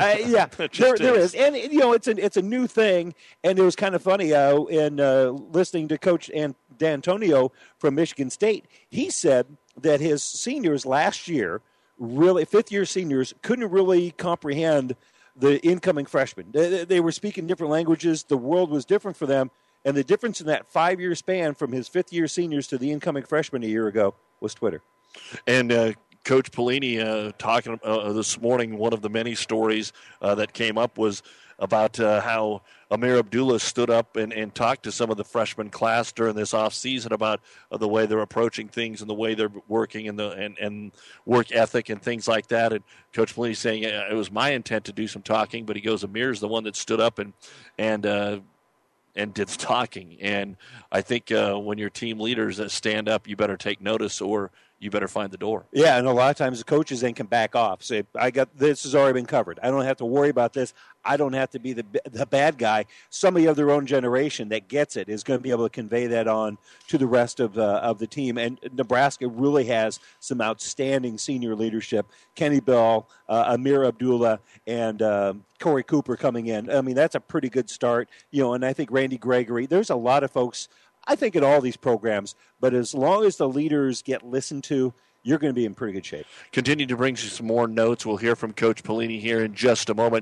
is. And, you know, it's a new thing. And it was kind of funny in listening to Coach D'Antonio from Michigan State. He said that his seniors last year, really fifth-year seniors, couldn't really comprehend the incoming freshmen. They were speaking different languages. The world was different for them. And the difference in that 5-year span from his fifth-year seniors to the incoming freshmen a year ago was Twitter. And Coach Pelini talking this morning, one of the many stories that came up was about how Ameer Abdullah stood up and talked to some of the freshman class during this offseason about the way they're approaching things and the way they're working and work ethic and things like that. And Coach Pelini saying it was my intent to do some talking, but he goes, Ameer's the one that stood up and did the talking. And I think when your team leaders stand up, you better take notice or you better find the door. Yeah, and a lot of times the coaches then can back off. Say, this has already been covered. I don't have to worry about this. I don't have to be the bad guy. Somebody of their own generation that gets it is going to be able to convey that on to the rest of the team. And Nebraska really has some outstanding senior leadership. Kenny Bell, Ameer Abdullah, and Corey Cooper coming in. I mean, that's a pretty good start. You know, and I think Randy Gregory. There's a lot of folks, I think, in all these programs, but as long as the leaders get listened to, you're going to be in pretty good shape. Continue to bring you some more notes. We'll hear from Coach Pelini here in just a moment.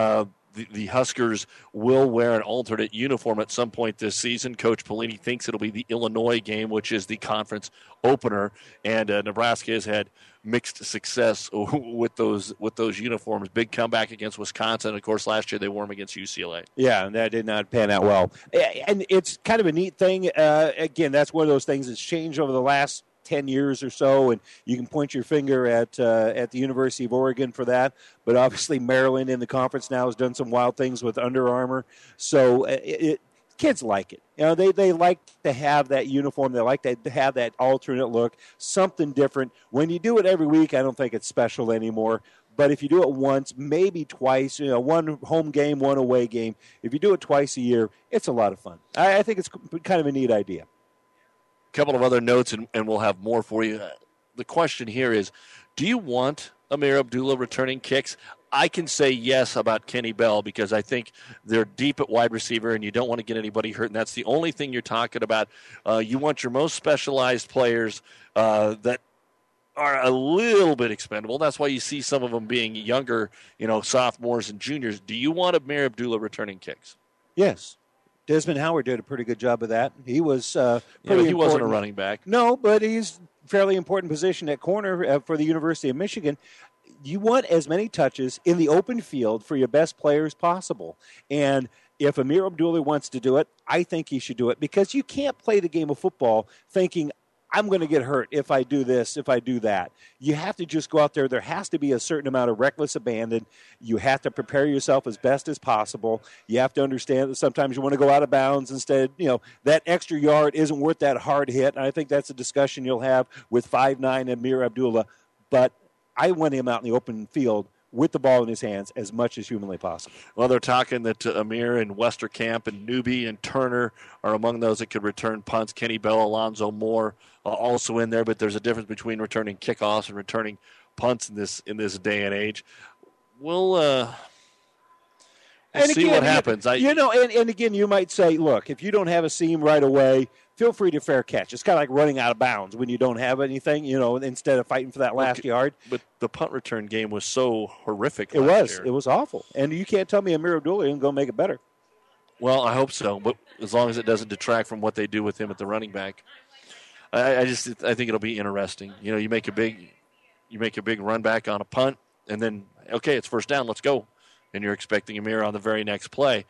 The Huskers will wear an alternate uniform at some point this season. Coach Pelini thinks it'll be the Illinois game, which is the conference opener, and Nebraska has had mixed success with those uniforms. Big comeback against Wisconsin. Of course, last year they wore them against UCLA. Yeah, and that did not pan out well. And it's kind of a neat thing. Again, that's one of those things that's changed over the last 10 years or so, and you can point your finger at the University of Oregon for that. But obviously Maryland in the conference now has done some wild things with Under Armour. So kids like it. You know, they like to have that uniform. They like to have that alternate look, something different. When you do it every week, I don't think it's special anymore. But if you do it once, maybe twice, you know, one home game, one away game, if you do it twice a year, it's a lot of fun. I think it's kind of a neat idea. Couple of other notes, and we'll have more for you. The question here is, do you want Ameer Abdullah returning kicks? I can say yes about Kenny Bell because I think they're deep at wide receiver and you don't want to get anybody hurt, and that's the only thing you're talking about. You want your most specialized players that are a little bit expendable. That's why you see some of them being younger, you know, sophomores and juniors. Do you want Ameer Abdullah returning kicks? Yes. Desmond Howard did a pretty good job of that. He was he wasn't a running back. No, but he's fairly important position at corner for the University of Michigan. You want as many touches in the open field for your best players possible. And if Ameer Abdullah wants to do it, I think he should do it because you can't play the game of football thinking, I'm going to get hurt if I do this, if I do that. You have to just go out there. There has to be a certain amount of reckless abandon. You have to prepare yourself as best as possible. You have to understand that sometimes you want to go out of bounds instead. You know, that extra yard isn't worth that hard hit. And I think that's a discussion you'll have with 5'9" Ameer Abdullah. But I want him out in the open field with the ball in his hands as much as humanly possible. Well, they're talking that Ameer and Westerkamp and Newby and Turner are among those that could return punts. Kenny Bell, Alonzo Moore also in there, but there's a difference between returning kickoffs and returning punts in this day and age. We'll see what happens. And again, you might say, look, if you don't have a seam right away, feel free to fair catch. It's kind of like running out of bounds when you don't have anything, instead of fighting for that last yard. But the punt return game was so horrific. It was awful. And you can't tell me Amir Abdullah isn't going to make it better. Well, I hope so, but as long as it doesn't detract from what they do with him at the running back. I think it'll be interesting. You make a big run back on a punt, and then, okay, it's first down, let's go. And you're expecting Amir on the very next play.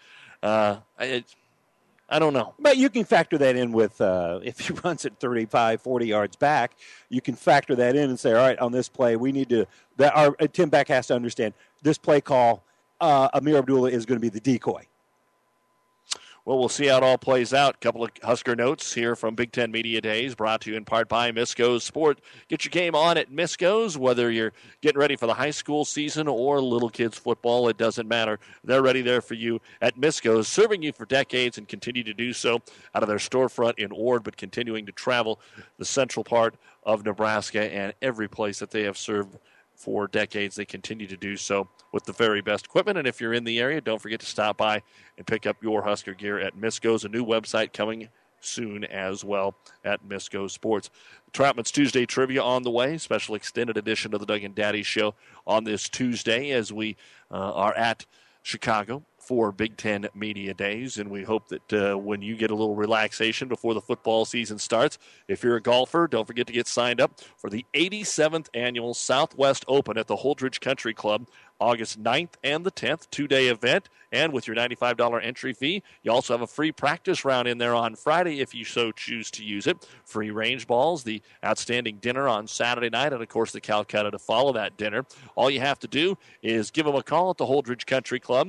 I don't know. But you can factor that in with if he runs it 35, 40 yards back, you can factor that in and say, all right, on this play, we need to – Tim Beck has to understand this play call, Amir Abdullah is going to be the decoy. Well, we'll see how it all plays out. A couple of Husker notes here from Big Ten Media Days, brought to you in part by Misco's Sport. Get your game on at Misco's, whether you're getting ready for the high school season or little kids football, it doesn't matter. They're ready there for you at Misco's, serving you for decades and continue to do so out of their storefront in Ord, but continuing to travel the central part of Nebraska and every place that they have served for decades. They continue to do so with the very best equipment. And if you're in the area, don't forget to stop by and pick up your Husker gear at Misco's. A new website coming soon as well at Misco Sports. Troutman's Tuesday Trivia on the way. Special extended edition of the Doug and Daddy Show on this Tuesday as we are at Chicago for Big Ten Media Days, and we hope that when you get a little relaxation before the football season starts, if you're a golfer, don't forget to get signed up for the 87th Annual Southwest Open at the Holdridge Country Club, August 9th and the 10th, two-day event, and with your $95 entry fee, you also have a free practice round in there on Friday if you so choose to use it. Free range balls, the outstanding dinner on Saturday night, and, of course, the Calcutta to follow that dinner. All you have to do is give them a call at the Holdridge Country Club,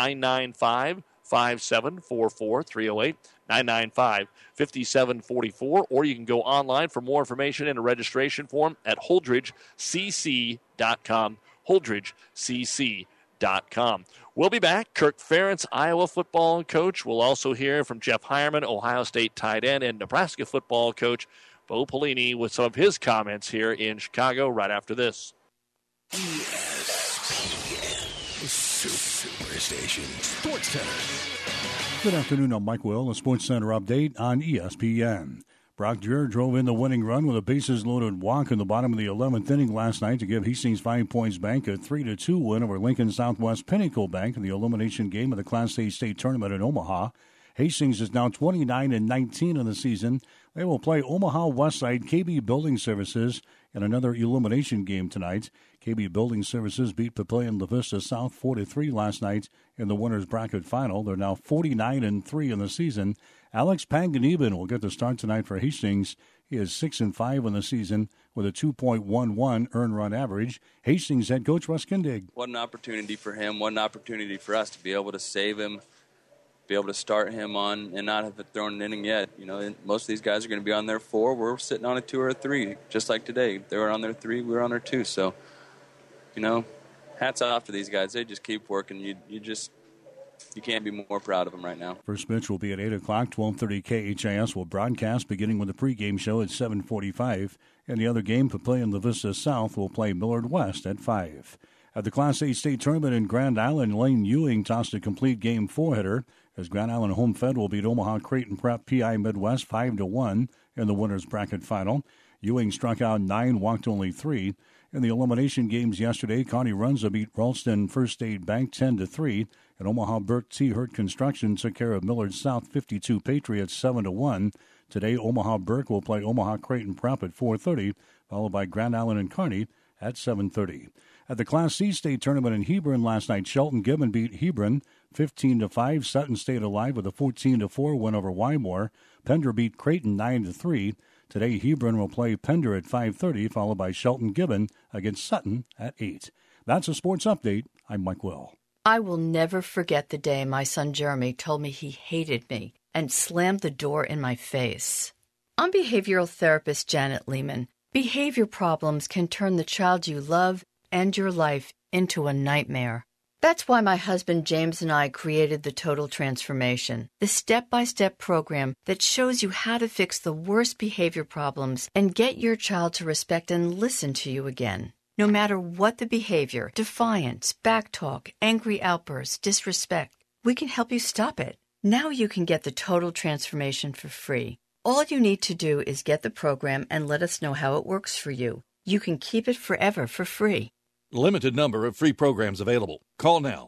995-5744, 308-995-5744, or you can go online for more information and a registration form at holdridgecc.com. holdridgecc.com. We'll be back. Kirk Ferentz, Iowa football coach. We'll also hear from Jeff Hireman, Ohio State tight end, and Nebraska football coach Bo Pelini with some of his comments here in Chicago right after this. ESPN Superstation Sports Center. Good afternoon, I'm Mike Will, a Sports Center update on ESPN. Brock Dreher drove in the winning run with a bases-loaded walk in the bottom of the 11th inning last night to give Hastings 5 Points Bank a 3-2 win over Lincoln Southwest Pinnacle Bank in the elimination game of the Class A state tournament in Omaha. Hastings is now 29-19 in the season. They will play Omaha Westside KB Building Services in another elimination game tonight. KB Building Services beat Papillion La Vista South 4-3 last night in the winners bracket final. They're now 49-3 in the season. Alex Panganiban will get the start tonight for Hastings. He is 6-5 in the season with a 2.11 earned run average. Hastings head coach Russ Kindig. What an opportunity for him. What an opportunity for us to be able to save him, be able to start him on and not have thrown an inning yet. You know, most of these guys are going to be on their 4. We're sitting on a 2 or a 3, just like today. They were on their 3, we were on our 2. So, you know, hats off to these guys. They just keep working. You can't be more proud of them right now. First pitch will be at 8 o'clock. 12:30 KHIS will broadcast, beginning with the pregame show at 7:45. And the other game, Papillion La Vista South will play Millard West at 5. At the Class A state tournament in Grand Island, Lane Ewing tossed a complete game 4-hitter as Grand Island Home Fed will beat Omaha Creighton Prep PI Midwest 5-1 in the winners bracket final. Ewing struck out 9, walked only 3. In the elimination games yesterday, Kearney Runza beat Ralston First State Bank 10-3, and Omaha Burke T. Hurt Construction took care of Millard South 52 Patriots 7-1. Today, Omaha Burke will play Omaha Creighton Prep at 4:30, followed by Grand Island and Kearney at 7:30. At the Class C state tournament in Hebron last night, Shelton Gibbon beat Hebron 15-5. Sutton stayed alive with a 14-4 win over Wymore. Pender beat Creighton 9-3. Today, Hebron will play Pender at 5:30, followed by Shelton Gibbon against Sutton at 8. That's a sports update. I'm Mike Will. I will never forget the day my son Jeremy told me he hated me and slammed the door in my face. I'm behavioral therapist Janet Lehman. Behavior problems can turn the child you love and your life into a nightmare. That's why my husband James and I created the Total Transformation, the step-by-step program that shows you how to fix the worst behavior problems and get your child to respect and listen to you again. No matter what the behavior, defiance, backtalk, angry outbursts, disrespect, we can help you stop it. Now you can get the Total Transformation for free. All you need to do is get the program and let us know how it works for you. You can keep it forever for free. Limited number of free programs available. Call now.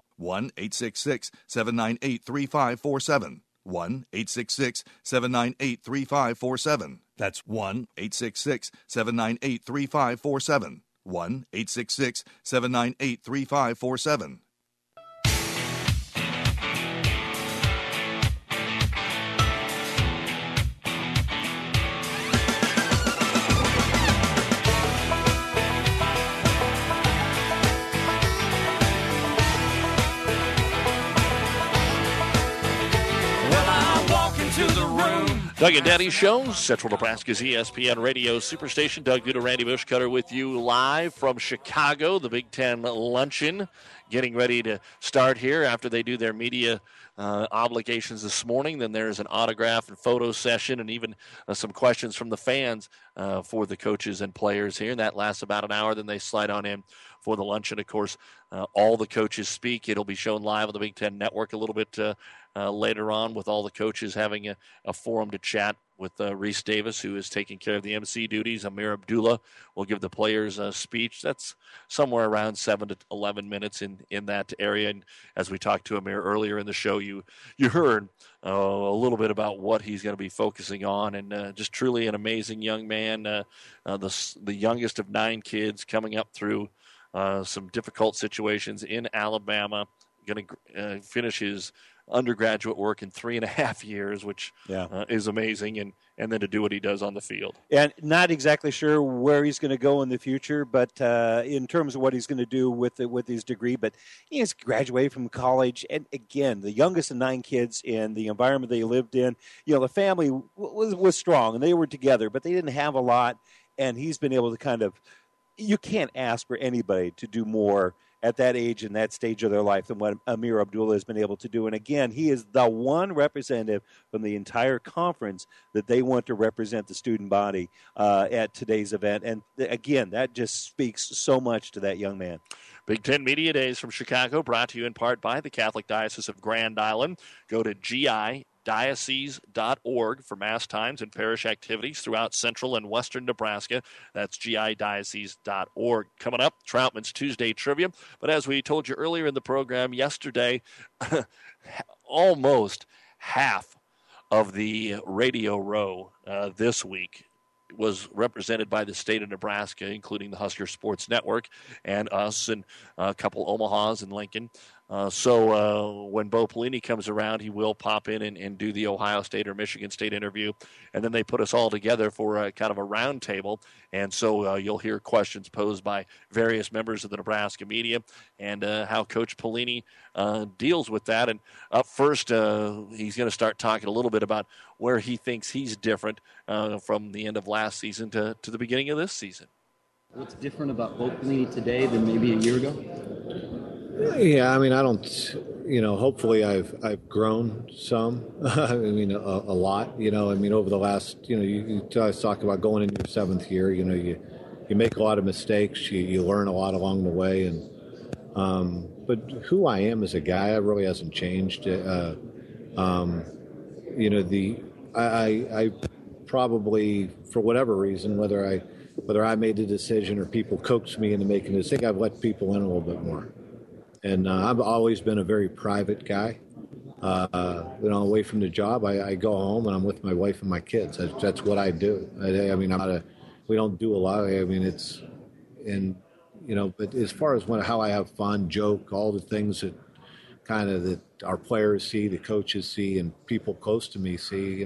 1-866-798-3547. 1-866-798-3547. That's 1-866-798-3547. 1-866-798-3547. Doug and Daddy Show, Central Nebraska's ESPN Radio Superstation. Doug Duda, Randy Bushcutter with you live from Chicago. The Big Ten Luncheon getting ready to start here after they do their media obligations this morning. Then there's an autograph and photo session and even some questions from the fans for the coaches and players here. And that lasts about an hour. Then they slide on in for the luncheon. Of course, all the coaches speak. It'll be shown live on the Big Ten Network a little bit later on, with all the coaches having a forum to chat with Reese Davis, who is taking care of the MC duties. Amir Abdullah will give the players a speech. That's somewhere around 7 to 11 minutes in that area. And as we talked to Amir earlier in the show, you heard a little bit about what he's going to be focusing on, and just truly an amazing young man, the youngest of 9 kids coming up through some difficult situations in Alabama, going to finish his undergraduate work in 3.5 years, which is amazing, and then to do what he does on the field. And not exactly sure where he's going to go in the future, but in terms of what he's going to do with his degree. But he has graduated from college, and again, the youngest of 9 kids in the environment they lived in. The family was strong, and they were together, but they didn't have a lot, and he's been able to kind of. You can't ask for anybody to do more at that age and that stage of their life than what Amir Abdullah has been able to do. And again, he is the one representative from the entire conference that they want to represent the student body at today's event. And again, that just speaks so much to that young man. Big Ten Media Days from Chicago, brought to you in part by the Catholic Diocese of Grand Island. Go to gidiocese.org for Mass times and parish activities throughout central and western Nebraska. That's gidiocese.org. Coming up, Troutman's Tuesday Trivia. But as we told you earlier in the program, yesterday, almost half of the radio row this week was represented by the state of Nebraska, including the Husker Sports Network and us and a couple Omahas and Lincoln. So when Bo Pelini comes around, he will pop in and do the Ohio State or Michigan State interview. And then they put us all together for a kind of a round table. And so you'll hear questions posed by various members of the Nebraska media and how Coach Pelini deals with that. And up first, he's going to start talking a little bit about where he thinks he's different from the end of last season to the beginning of this season. What's different about Bo Pelini today than maybe a year ago? Yeah, I mean, I don't, hopefully I've grown some, I mean, a lot, I mean, over the last, you guys talk about going into your 7th year, you make a lot of mistakes, you learn a lot along the way, and, but who I am as a guy, I really hasn't changed. I probably, for whatever reason, whether I made the decision or people coaxed me into making this, I think I've let people in a little bit more. And I've always been a very private guy. Away from the job, I go home and I'm with my wife and my kids. That's what I do. I mean, we don't do a lot. I mean, but as far as how I have fun, joke, all the things that that our players see, the coaches see, and people close to me see,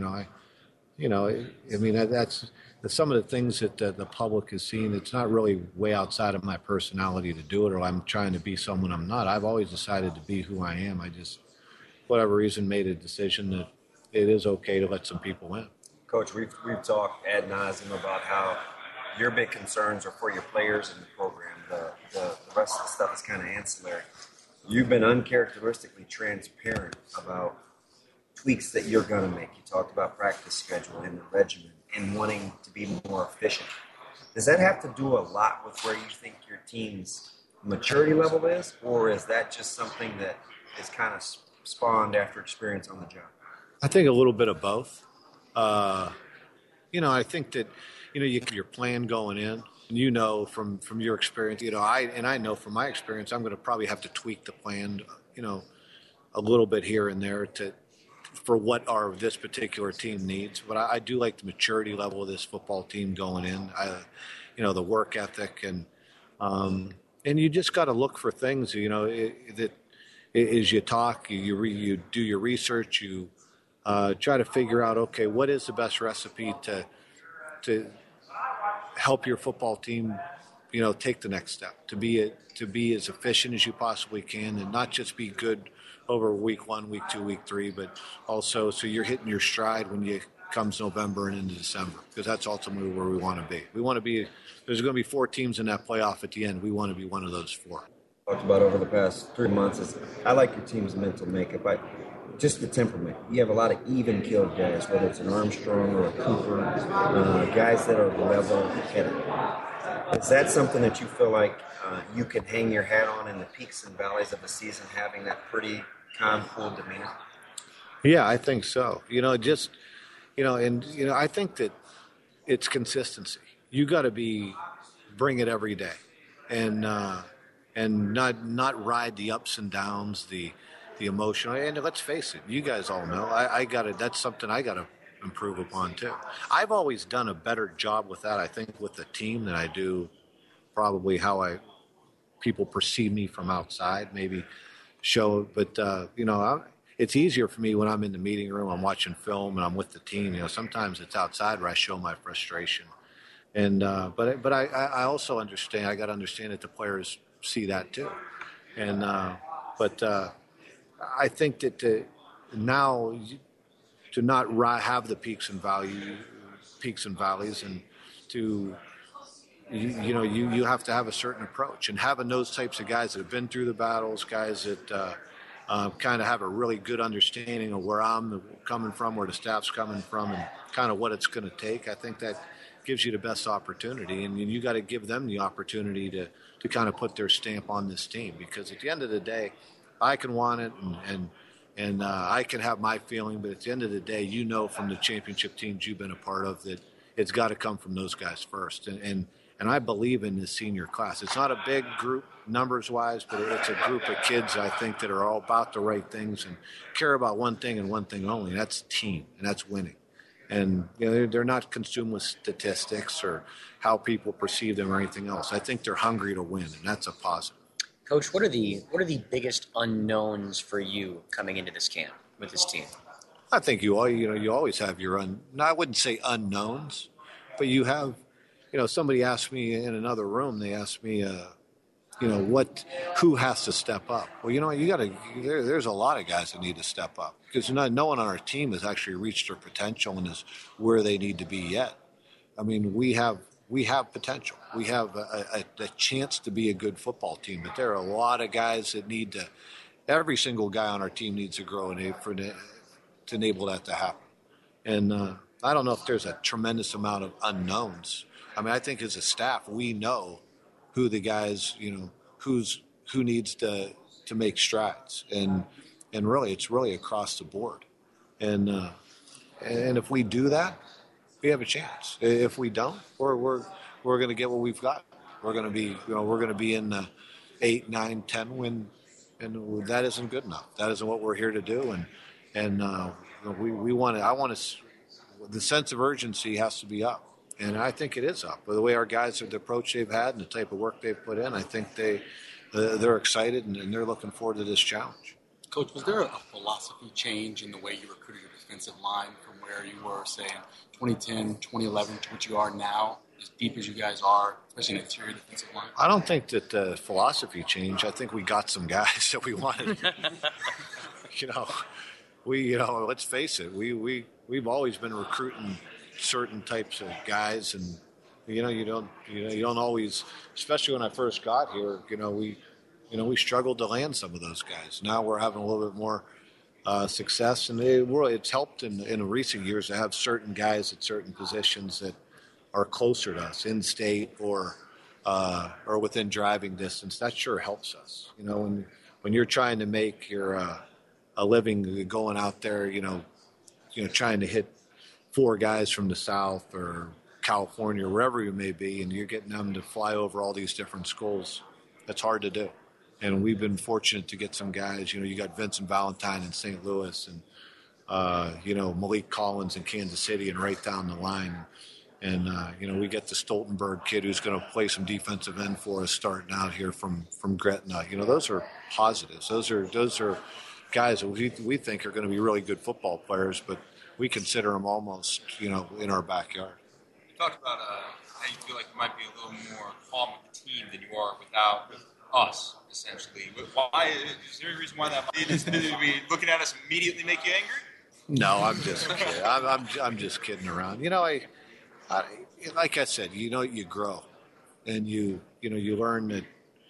that's some of the things that the public has seen. It's not really way outside of my personality to do it, or I'm trying to be someone I'm not. I've always decided to be who I am. I just, whatever reason, made a decision that it is okay to let some people in. Coach, we've talked ad nauseum about how your big concerns are for your players and the program. The rest of the stuff is kind of ancillary. You've been uncharacteristically transparent about tweaks that you're going to make. You talked about practice schedule and the regimen and wanting to be more efficient. Does that have to do a lot with where you think your team's maturity level is, or is that just something that is kind of spawned after experience on the job? I think a little bit of both. I think that, your plan going in, and from your experience, I know from my experience, I'm going to probably have to tweak the plan, a little bit here and there for what this particular team needs. But I do like the maturity level of this football team going in. The work ethic and you just got to look for things, that as you talk, you do your research, you try to figure out, okay, what is the best recipe to help your football team, take the next step, to be as efficient as you possibly can, and not just be good over week 1, week 2, week 3, but also so you're hitting your stride when you comes November and into December, because that's ultimately where we want to be. We want to be. There's going to be 4 teams in that playoff at the end. We want to be one of those 4. Talked about over the past 3 months is I like your team's mental makeup. Just the temperament. You have a lot of even-keeled guys, whether it's an Armstrong or a Cooper, guys that are level-headed. Is that something that you feel like you can hang your hat on in the peaks and valleys of the season, having that pretty calm, cool demeanor? Yeah, I think so. I think that it's consistency. You got to bring it every day, and not ride the ups and downs, the emotion. And let's face it, you guys all know that's something I got to improve upon too. I've always done a better job with that, I think, with the team than I do probably how people perceive me from outside. Maybe show, but it's easier for me when I'm in the meeting room, I'm watching film, and I'm with the team. Sometimes it's outside where I show my frustration. And but I also understand. I got to understand that the players see that too. And but I think that now to not have the peaks and valleys, and to you have to have a certain approach, and having those types of guys that have been through the battles, guys that kind of have a really good understanding of where I'm coming from, where the staff's coming from, and kind of what it's going to take. I think that gives you the best opportunity, and you got to give them the opportunity to kind of put their stamp on this team, because at the end of the day, I can want it and I can have my feeling, but at the end of the day, from the championship teams you've been a part of that it's got to come from those guys first. And I believe in this senior class. It's not a big group numbers-wise, but it's a group of kids, I think, that are all about the right things and care about one thing and one thing only, and that's team, and that's winning. And they're not consumed with statistics or how people perceive them or anything else. I think they're hungry to win, and that's a positive. Coach, what are the biggest unknowns for you coming into this camp with this team? I think you always have your I wouldn't say unknowns, but you have. Somebody asked me in another room. They asked me, who has to step up? Well, you got to. There's a lot of guys that need to step up, because no one on our team has actually reached their potential and is where they need to be yet. I mean, we have potential. We have a chance to be a good football team, but there are a lot of guys that need to. Every single guy on our team needs to grow to enable that to happen. And I don't know if there's a tremendous amount of unknowns. I mean, I think as a staff, we know who the guys, who needs to make strides, and really, it's really across the board. And if we do that, we have a chance. If we don't, we're going to get what we've got. We're going to be in the 8, 9, 10 win, and that isn't good enough. That isn't what we're here to do. And we want to. I want to. The sense of urgency has to be up. And I think it is up. By the way our guys, the approach they've had and the type of work they've put in, I think they're excited and they're looking forward to this challenge. Coach, was there a philosophy change in the way you recruited your defensive line from where you were, say, in 2010, 2011 to what you are now, as deep as you guys are, especially in the interior defensive line? I don't think that the philosophy changed. I think we got some guys that we wanted. Let's face it, we've always been recruiting certain types of guys, and you don't always, especially when I first got here, we struggled to land some of those guys. Now we're having a little bit more success, and it's helped in recent years to have certain guys at certain positions are closer to us, in state or within driving distance, that sure helps us. You know, when you're trying to make your a living going out there, you know, trying to hit 4 guys from the South or California or wherever you may be, and you're getting them to fly over all these different schools, that's hard to do. And we've been fortunate to get some guys. You know, you got Vincent Valentine in St. Louis, and Malik Collins in Kansas City, and right down the line. And we get the Stoltenberg kid who's going to play some defensive end for us starting out here from Gretna. You know, those are positives. Those are guys that we think are going to be really good football players, but we consider them almost, in our backyard. You talked about how you feel like you might be a little more calm with the team than you are with us, essentially. Why is there a reason why that is? Did we looking at us immediately make you angry? No, I'm just kidding. I'm just kidding around. You know, I like I said, you grow, and you learn that.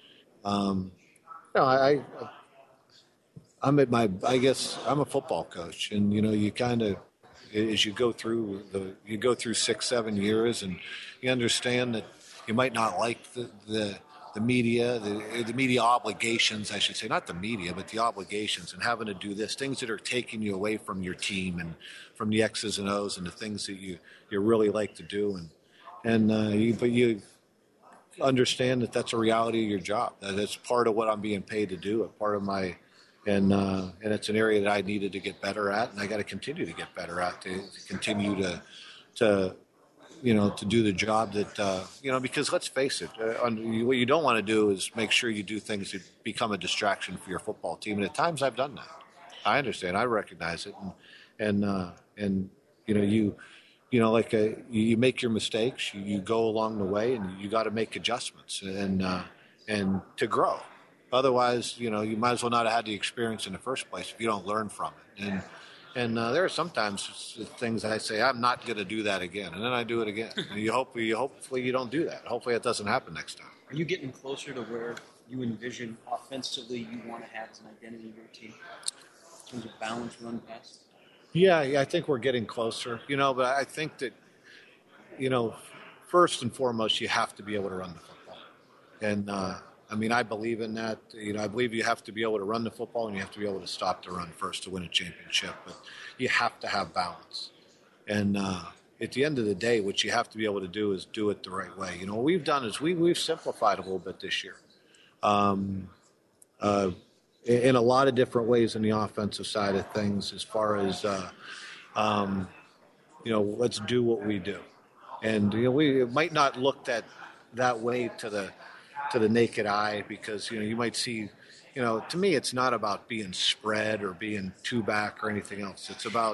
I'm a football coach, and you kind of, as you go through 6-7 years, and you understand that you might not like the media, the media obligations, I should say, not the media, but the obligations, and having to do things that are taking you away from your team and from the X's and O's and the things that you really like to do, but you understand that that's a reality of your job. That it's part of what I'm being paid to do, a part of my, and it's an area that I needed to get better at, and I got to continue to get better at to continue to do the job that, because let's face it, what you don't want to do is make sure you do things that become a distraction for your football team. And at times I've done that. I understand. I recognize it. You make your mistakes, you go along the way, and you got to make adjustments and to grow. Otherwise, you might as well not have had the experience in the first place if you don't learn from it. And there are sometimes things I say, I'm not going to do that again. And then I do it again. And hopefully you don't do that. Hopefully it doesn't happen next time. Are you getting closer to where you envision offensively you want to have as an identity of your team in terms of balance, run, pass? Yeah, I think we're getting closer. But I think that, first and foremost, you have to be able to run the football. And, I believe in that. I believe you have to be able to run the football, and you have to be able to stop the run first to win a championship. But you have to have balance. And at the end of the day, what you have to be able to do is do it the right way. What we've done is we've simplified a little bit this year. In a lot of different ways in the offensive side of things, as far as, let's do what we do. And, we might not look that way to the naked eye, because you might see, to me it's not about being spread or being two back or anything else. It's about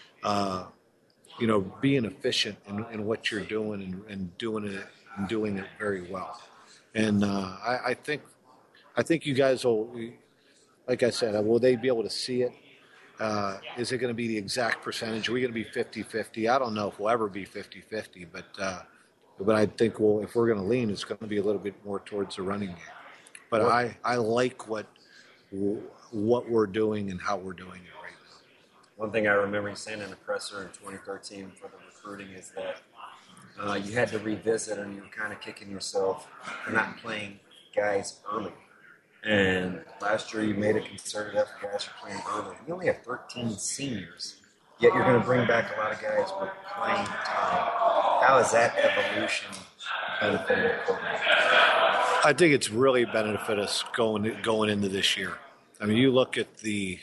being efficient in what you're doing and doing it very well. And I think you guys will, like I said, will they be able to see it? Is it going to be the exact percentage? Are we going to be 50-50? I don't know if we'll ever be 50-50, but I think if we're going to lean, it's going to be a little bit more towards the running game. But I like what we're doing and how we're doing it right now. One thing I remember you saying in the presser in 2013 for the recruiting is that you had to revisit, and you were kind of kicking yourself for not playing guys early. And last year you made a concerted effort, guys are playing early. You only have 13 seniors, yet you're going to bring back a lot of guys with playing time. How is that evolution benefiting the program? I think it's really benefited us going into this year. You look at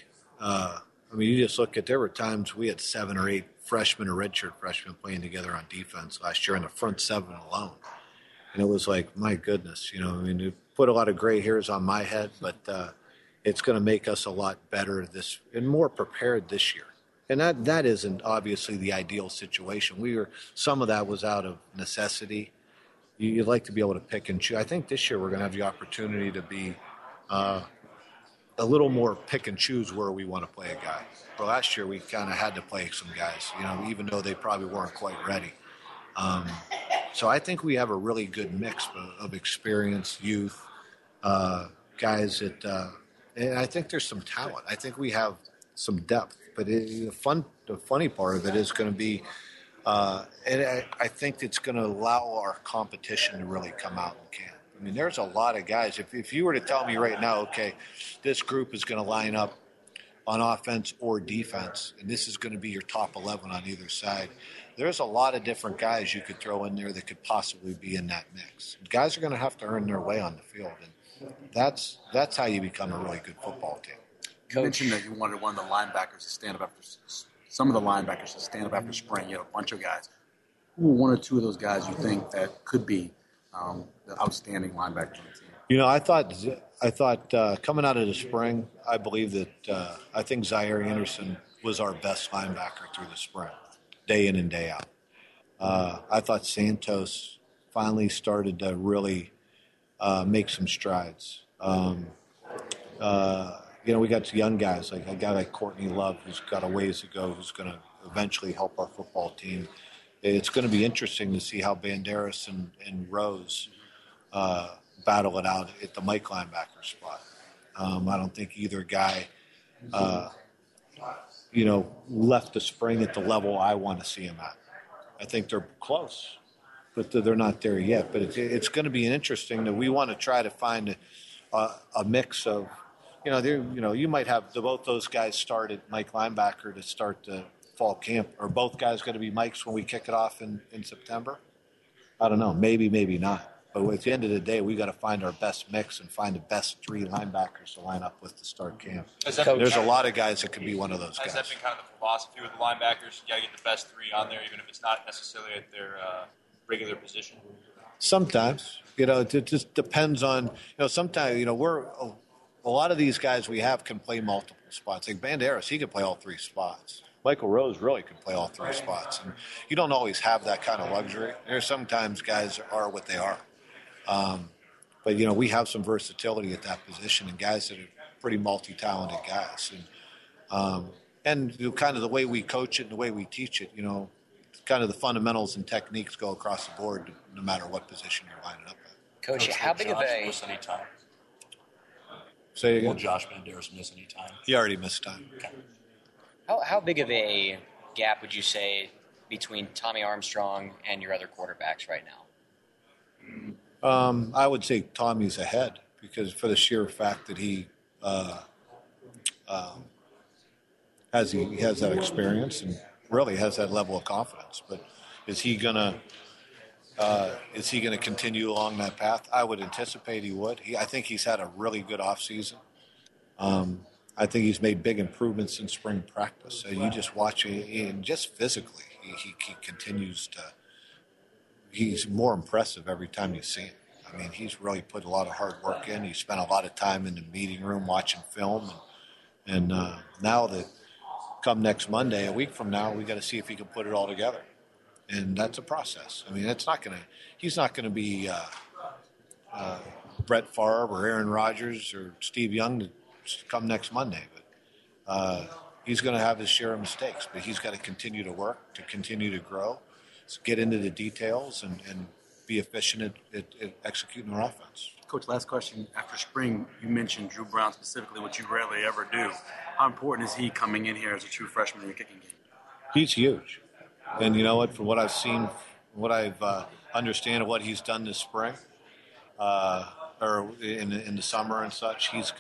there were times we had 7 or 8 freshmen or redshirt freshmen playing together on defense last year in the front 7 alone. And it was like, my goodness, it put a lot of gray hairs on my head, but it's going to make us a lot better and more prepared this year. And that isn't obviously the ideal situation. Some of that was out of necessity. You'd like to be able to pick and choose. I think this year we're going to have the opportunity to be a little more pick and choose where we want to play a guy. But last year we kind of had to play some guys, even though they probably weren't quite ready. So I think we have a really good mix of experience, youth, guys that, and I think there's some talent. I think we have some depth. But the funny part of it is going to be And I think it's going to allow our competition to really come out in camp. I mean, there's a lot of guys. If you were to tell me right now, okay, this group is going to line up on offense or defense, and this is going to be your top 11 on either side, there's a lot of different guys you could throw in there that could possibly be in that mix. Guys are going to have to earn their way on the field, and that's how you become a really good football team. You mentioned that you wanted one of the linebackers to stand up after some of the linebackers to stand up after spring. You have a bunch of guys. Who are one or two of those guys you think that could be the outstanding linebackers on the team? You know, I thought coming out of the spring, I believe that I think Zaire Anderson was our best linebacker through the spring, day in and day out. I thought Santos finally started to really make some strides. You know, we got young guys, like a guy like Courtney Love, who's got a ways to go, who's going to eventually help our football team. It's going to be interesting to see how Banderas and Rose battle it out at the Mike linebacker spot. I don't think either guy, left the spring at the level I want to see him at. I think they're close, but they're not there yet. But it's going to be interesting that we want to try to find a mix of, you might have both those guys start at Mike linebacker to start the fall camp. Are both guys going to be Mikes when we kick it off in September? I don't know. Maybe, maybe not. But at the end of the day, we got to find our best mix and find the best three linebackers to line up with to start camp. There's a lot of guys that could be one of those guys. Has that been kind of the philosophy with the linebackers? You got to get the best three on there, even if it's not necessarily at their regular position? Sometimes. It just depends on, sometimes, we're a lot of these guys we have can play multiple spots. Like Banderas, he can play all three spots. Michael Rose really can play all three spots. And you don't always have that kind of luxury. There's sometimes guys are what they are. But we have some versatility at that position and guys that are pretty multi-talented guys. And kind of the way we coach it and the way we teach it, kind of the fundamentals and techniques go across the board no matter what position you're lining up at. Coach, how big of a... miss any time? Say again? Will Josh Banderas miss any time? He already missed time. Okay. How big of a gap would you say between Tommy Armstrong and your other quarterbacks right now? I would say Tommy's ahead because for the sheer fact that he has that experience and really has that level of confidence. But is he gonna continue along that path? I would anticipate he would. I think he's had a really good offseason. I think he's made big improvements in spring practice. So you just watch and just physically, he continues to. He's more impressive every time you see him. I mean, he's really put a lot of hard work in. He spent a lot of time in the meeting room watching film, and now that come next Monday, a week from now, we got to see if he can put it all together, and that's a process. I mean, he's not gonna be Brett Favre or Aaron Rodgers or Steve Young to come next Monday, but he's going to have his share of mistakes. But he's got to continue to work, to continue to grow, get into the details, and be efficient at executing our offense. Coach, last question. After spring, you mentioned Drew Brown specifically, which you rarely ever do. How important is he coming in here as a true freshman in your kicking game? He's huge. And you know what? From what I've seen, what I've understand of what he's done this spring, or in the summer and such, he's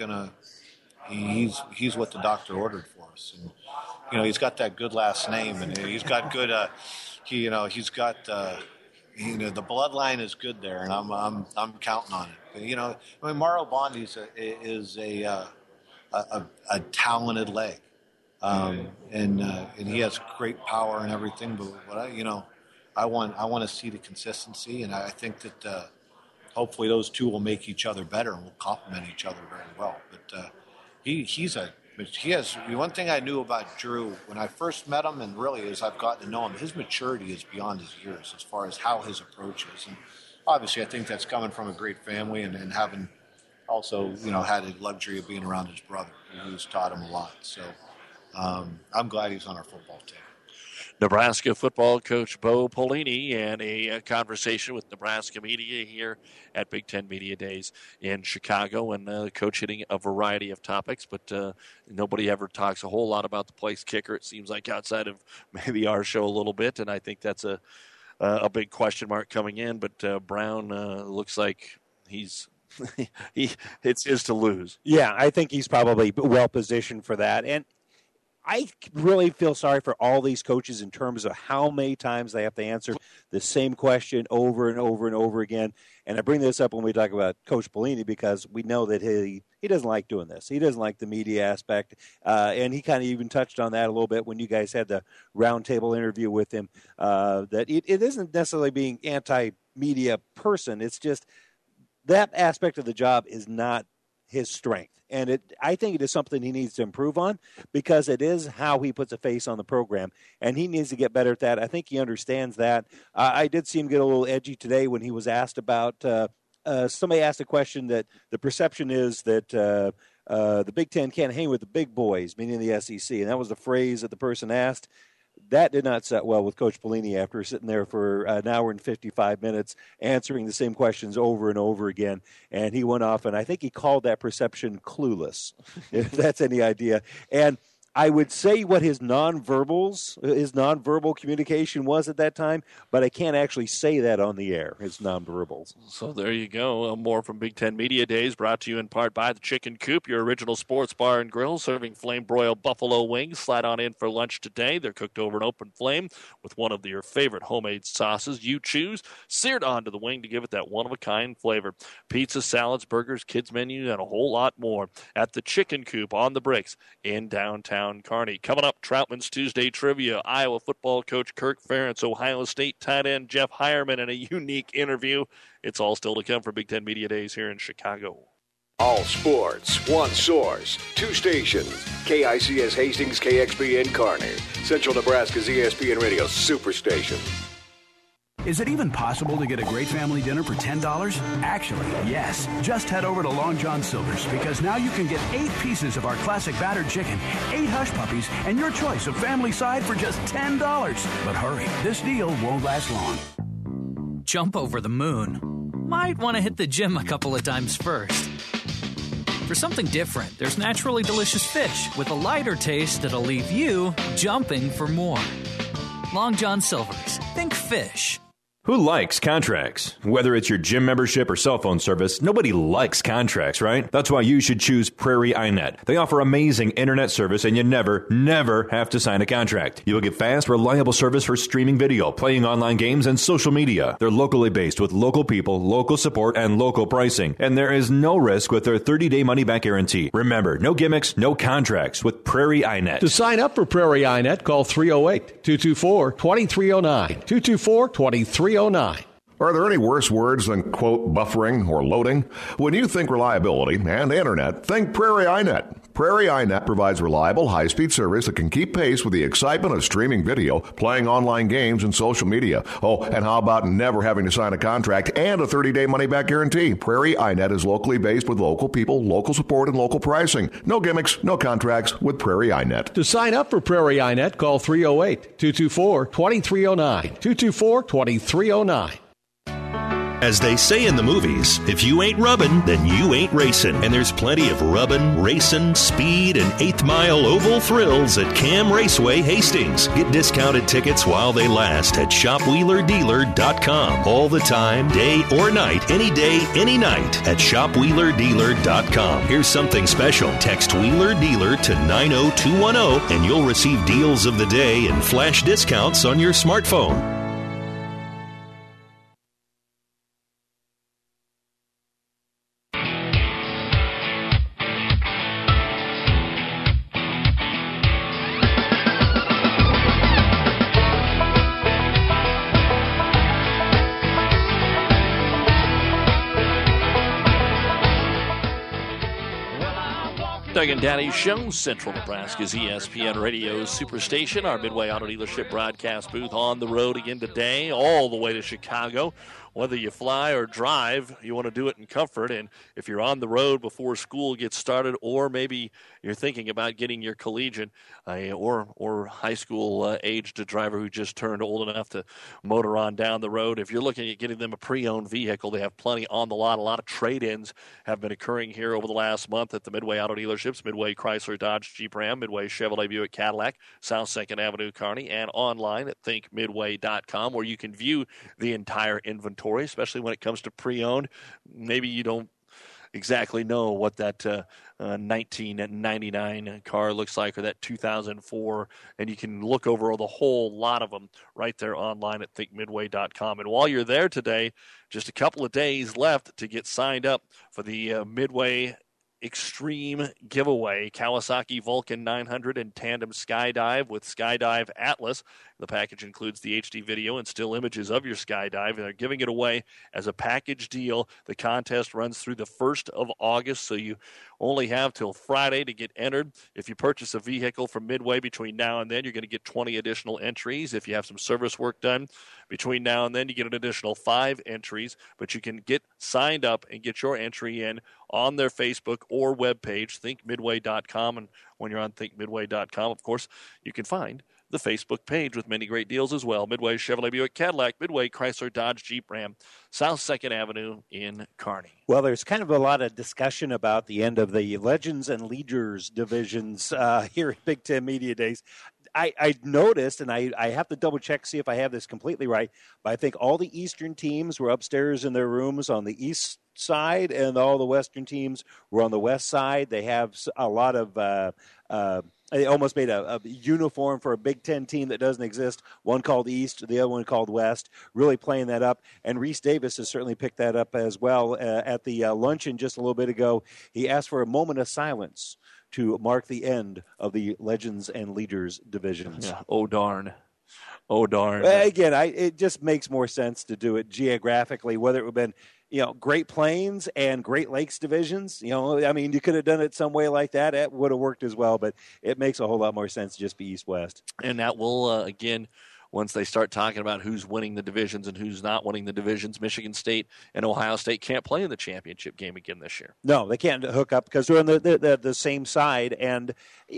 what the doctor ordered for us. And he's got that good last name, and he's got good. He's got. The bloodline is good there, and I'm counting on it. But, Mario Bondi is a talented leg, and he has great power and everything. But I want to see the consistency, and I think that hopefully those two will make each other better and will complement each other very well. But he has one thing I knew about Drew when I first met him, and really as I've gotten to know him, his maturity is beyond his years as far as how his approach is. And obviously I think that's coming from a great family and having also, had the luxury of being around his brother who's taught him a lot. So I'm glad he's on our football team. Nebraska football coach Bo Pelini, and a conversation with Nebraska media here at Big Ten Media Days in Chicago. And the coach hitting a variety of topics, but nobody ever talks a whole lot about the place kicker, it seems like, outside of maybe our show a little bit. And I think that's a big question mark coming in. But Brown looks like it's his to lose. Yeah, I think he's probably well positioned for that. And I really feel sorry for all these coaches in terms of how many times they have to answer the same question over and over and over again. And I bring this up when we talk about Coach Pelini because we know that he doesn't like doing this. He doesn't like the media aspect. And he kind of even touched on that a little bit when you guys had the roundtable interview with him, that it isn't necessarily being anti-media person. It's just that aspect of the job is not his strength. And I think it is something he needs to improve on because it is how he puts a face on the program, and he needs to get better at that. I think he understands that. I did see him get a little edgy today when he was asked about somebody asked a question that the perception is that the Big Ten can't hang with the big boys, meaning the SEC, and that was the phrase that the person asked. That did not set well with Coach Pelini after sitting there for an hour and 55 minutes answering the same questions over and over again. And he went off, and I think he called that perception clueless, if that's any idea. And I would say what his nonverbal communication was at that time, but I can't actually say that on the air, his nonverbals. So there you go. More from Big Ten Media Days, brought to you in part by the Chicken Coop, your original sports bar and grill, serving flame-broiled buffalo wings. Slide on in for lunch today. They're cooked over an open flame with one of your favorite homemade sauces you choose, seared onto the wing to give it that one-of-a-kind flavor. Pizza, salads, burgers, kids menu, and a whole lot more at the Chicken Coop on the Bricks in downtown Kearney. Coming up, Troutman's Tuesday Trivia, Iowa football coach Kirk Ferentz, Ohio State tight end Jeff Hireman, and a unique interview. It's all still to come for Big Ten Media Days here in Chicago. All sports, one source, two stations. KICS Hastings, KXPN Kearney. Central Nebraska's ESPN Radio Superstation. Is it even possible to get a great family dinner for $10? Actually, yes. Just head over to Long John Silver's because now you can get 8 pieces of our classic battered chicken, 8 hush puppies, and your choice of family side for just $10. But hurry, this deal won't last long. Jump over the moon. Might want to hit the gym a couple of times first. For something different, there's naturally delicious fish with a lighter taste that'll leave you jumping for more. Long John Silver's. Think fish. Who likes contracts? Whether it's your gym membership or cell phone service, nobody likes contracts, right? That's why you should choose Prairie iNet. They offer amazing internet service and you never have to sign a contract. You'll get fast, reliable service for streaming video, playing online games, and social media. They're locally based with local people, local support, and local pricing. And there is no risk with their 30-day money-back guarantee. Remember, no gimmicks, no contracts with Prairie iNet. To sign up for Prairie iNet, call 308-224-2309. 224-2309. Are there any worse words than, quote, buffering or loading? When you think reliability and internet, think Prairie iNet. Prairie iNet provides reliable, high-speed service that can keep pace with the excitement of streaming video, playing online games, and social media. Oh, and how about never having to sign a contract and a 30-day money-back guarantee? Prairie iNet is locally based with local people, local support, and local pricing. No gimmicks, no contracts with Prairie iNet. To sign up for Prairie iNet, call 308-224-2309. 224-2309. As they say in the movies, if you ain't rubbin', then you ain't racing. And there's plenty of rubbin', racing, speed, and 8th Mile Oval thrills at Cam Raceway Hastings. Get discounted tickets while they last at shopwheelerdealer.com. All the time, day or night, any day, any night at shopwheelerdealer.com. Here's something special. Text Wheeler Dealer to 90210 and you'll receive deals of the day and flash discounts on your smartphone. Doug and Daddy Show, Central Nebraska's ESPN Radio Superstation, our Midway Auto Dealership broadcast booth on the road again today, all the way to Chicago. whether you fly or drive, you want to do it in comfort. And if you're on the road before school gets started, or maybe you're thinking about getting your collegiate or high school aged driver who just turned old enough to motor on down the road, if you're looking at getting them a pre-owned vehicle, they have plenty on the lot. A lot of trade-ins have been occurring here over the last month at the Midway Auto Dealerships, Midway Chrysler, Dodge, Jeep Ram, Midway Chevrolet Buick Cadillac, South 2nd Avenue, Kearney, and online at thinkmidway.com, where you can view the entire inventory, especially when it comes to pre-owned. Maybe you don't exactly know what that 1999 car looks like, or that 2004, and you can look over the whole lot of them right there online at thinkmidway.com. And while you're there today, just a couple of days left to get signed up for the Midway Extreme giveaway, Kawasaki Vulcan 900 and tandem skydive with Skydive Atlas. The package includes the HD video and still images of your skydive, and they're giving it away as a package deal. The contest runs through the 1st of August, so you only have till Friday to get entered. If you purchase a vehicle from Midway between now and then, you're going to get 20 additional entries. If you have some service work done between now and then, you get an additional 5 entries, but you can get signed up and get your entry in on their Facebook or webpage, thinkmidway.com. And when you're on thinkmidway.com, of course, you can find the Facebook page with many great deals as well. Midway Chevrolet Buick Cadillac, Midway Chrysler Dodge Jeep Ram, South 2nd Avenue in Kearney. Well, there's kind of a lot of discussion about the end of the Legends and Leaders divisions here at Big Ten Media Days. I noticed, and I have to double check, see if I have this completely right, but I think all the Eastern teams were upstairs in their rooms on the East side, and all the Western teams were on the West side. They have a lot of they almost made a uniform for a Big Ten team that doesn't exist, one called East, the other one called West, really playing that up. And Reese Davis has certainly picked that up as well. At the luncheon just a little bit ago, he asked for a moment of silence to mark the end of the Legends and Leaders divisions. Yeah. Oh, darn. Oh, darn. Again, it just makes more sense to do it geographically, whether it would have been, Great Plains and Great Lakes divisions. I mean, you could have done it some way like that. It would have worked as well, but it makes a whole lot more sense to just be East-West. And that will, again, once they start talking about who's winning the divisions and who's not winning the divisions, Michigan State and Ohio State can't play in the championship game again this year. No, they can't hook up because they're on the same side. And,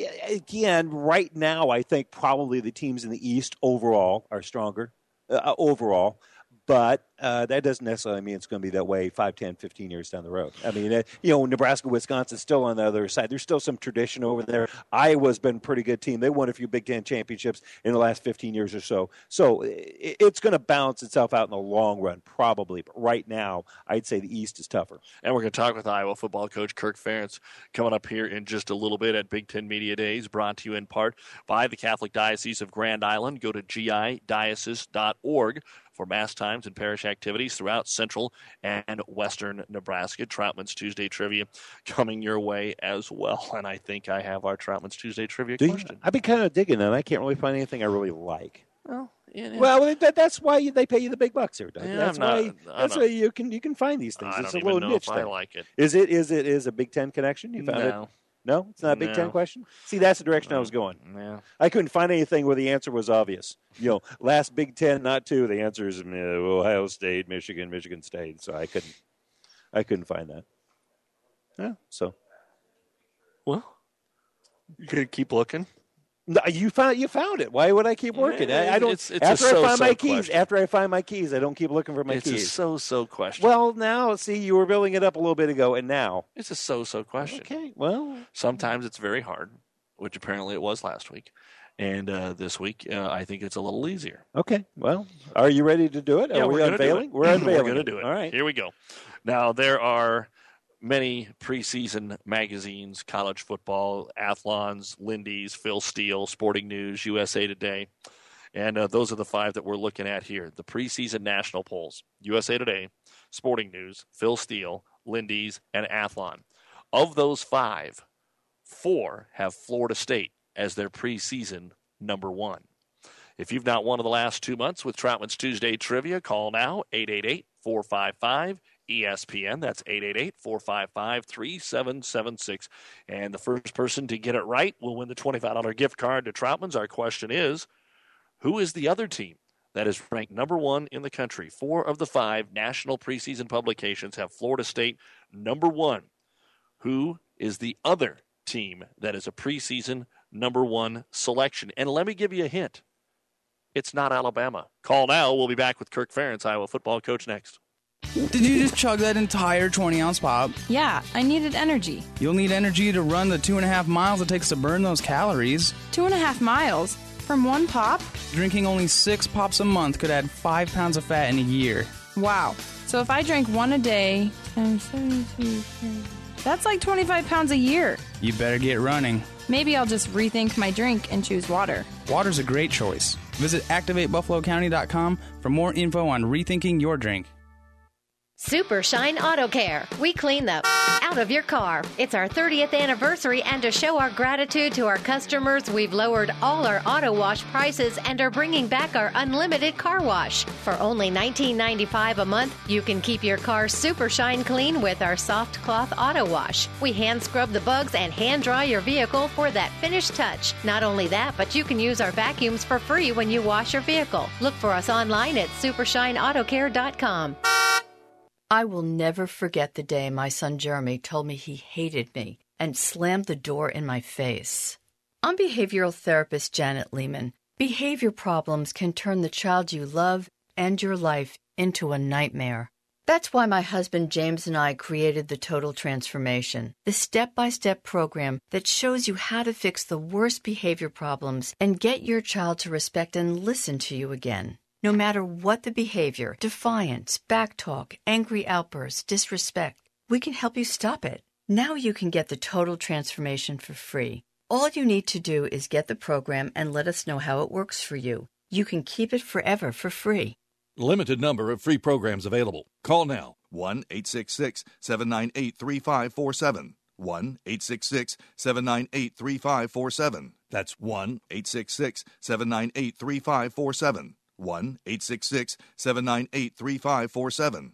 again, right now I think probably the teams in the East overall are stronger overall. But that doesn't necessarily mean it's going to be that way 5, 10, 15 years down the road. I mean, Nebraska, Wisconsin's still on the other side. There's still some tradition over there. Iowa's been a pretty good team. They won a few Big Ten championships in the last 15 years or so. So it's going to balance itself out in the long run, probably. But right now, I'd say the East is tougher. And we're going to talk with Iowa football coach Kirk Ferentz coming up here in just a little bit at Big Ten Media Days, brought to you in part by the Catholic Diocese of Grand Island. Go to gidiocese.org for Mass times and parish activities throughout central and western Nebraska. Troutman's Tuesday Trivia coming your way as well. And I think I have our Troutman's Tuesday Trivia question. I've been kind of digging that. I can't really find anything I really like. Well, yeah. Well, that's why they pay you the big bucks here, Doug. Yeah, that's why you can find these things. It's a little niche thing. I like it. Is it a Big Ten connection? You found it? No, it's not a Big Ten question? See, that's the direction I was going. Yeah. I couldn't find anything where the answer was obvious. Last Big Ten, not 2. The answer is Ohio State, Michigan State. So I couldn't find that. Yeah, so. Well, you could keep looking. No, you found it. Why would I keep working? I don't. It's after I find my keys, question. After I find my keys, I don't keep looking for my keys. It's a so-so question. Well, now see, you were building it up a little bit ago, and now it's a so-so question. Okay, well, sometimes it's very hard, which apparently it was last week, and this week I think it's a little easier. Okay, well, are you ready to do it? Yeah, are we unveiling? We're unveiling. We're going to do it. All right, here we go. Now there are many preseason magazines, college football, Athlons, Lindy's, Phil Steele, Sporting News, USA Today. And those are the 5 that we're looking at here. The preseason national polls, USA Today, Sporting News, Phil Steele, Lindy's, and Athlon. Of those 5, 4 have Florida State as their preseason number 1. If you've not won in the last 2 months with Troutman's Tuesday Trivia, call now, 888-455-ESPN. That's 888-455-3776. And the first person to get it right will win the $25 gift card to Troutman's. Our question is, who is the other team that is ranked number 1 in the country. 4 of the 5 national preseason publications have Florida State number 1. Who is the other team that is a preseason number 1 selection? And let me give you a hint. It's not Alabama. Call now. We'll be back with Kirk Ferentz, Iowa football coach, next. Did you just chug that entire 20-ounce pop? Yeah, I needed energy. You'll need energy to run the 2.5 miles it takes to burn those calories. 2.5 miles? From one pop? Drinking only 6 pops a month could add 5 pounds of fat in a year. Wow. So if I drank one a day, times 72, that's like 25 pounds a year. You better get running. Maybe I'll just rethink my drink and choose water. Water's a great choice. Visit ActivateBuffaloCounty.com for more info on rethinking your drink. Super Shine Auto Care. We clean the out of your car. It's our 30th anniversary, and to show our gratitude to our customers, we've lowered all our auto wash prices and are bringing back our unlimited car wash. For only $19.95 a month, you can keep your car super shine clean with our soft cloth auto wash. We hand scrub the bugs and hand dry your vehicle for that finished touch. Not only that, but you can use our vacuums for free when you wash your vehicle. Look for us online at supershineautocare.com. I will never forget the day my son Jeremy told me he hated me and slammed the door in my face. I'm behavioral therapist Janet Lehman. Behavior problems can turn the child you love and your life into a nightmare. That's why my husband James and I created the Total Transformation, the step-by-step program that shows you how to fix the worst behavior problems and get your child to respect and listen to you again. No matter what the behavior, defiance, backtalk, angry outbursts, disrespect, we can help you stop it. Now you can get the Total Transformation for free. All you need to do is get the program and let us know how it works for you. You can keep it forever for free. Limited number of free programs available. Call now. 1-866-798-3547. 1-866-798-3547. That's 1-866-798-3547. 1-866-798-3547.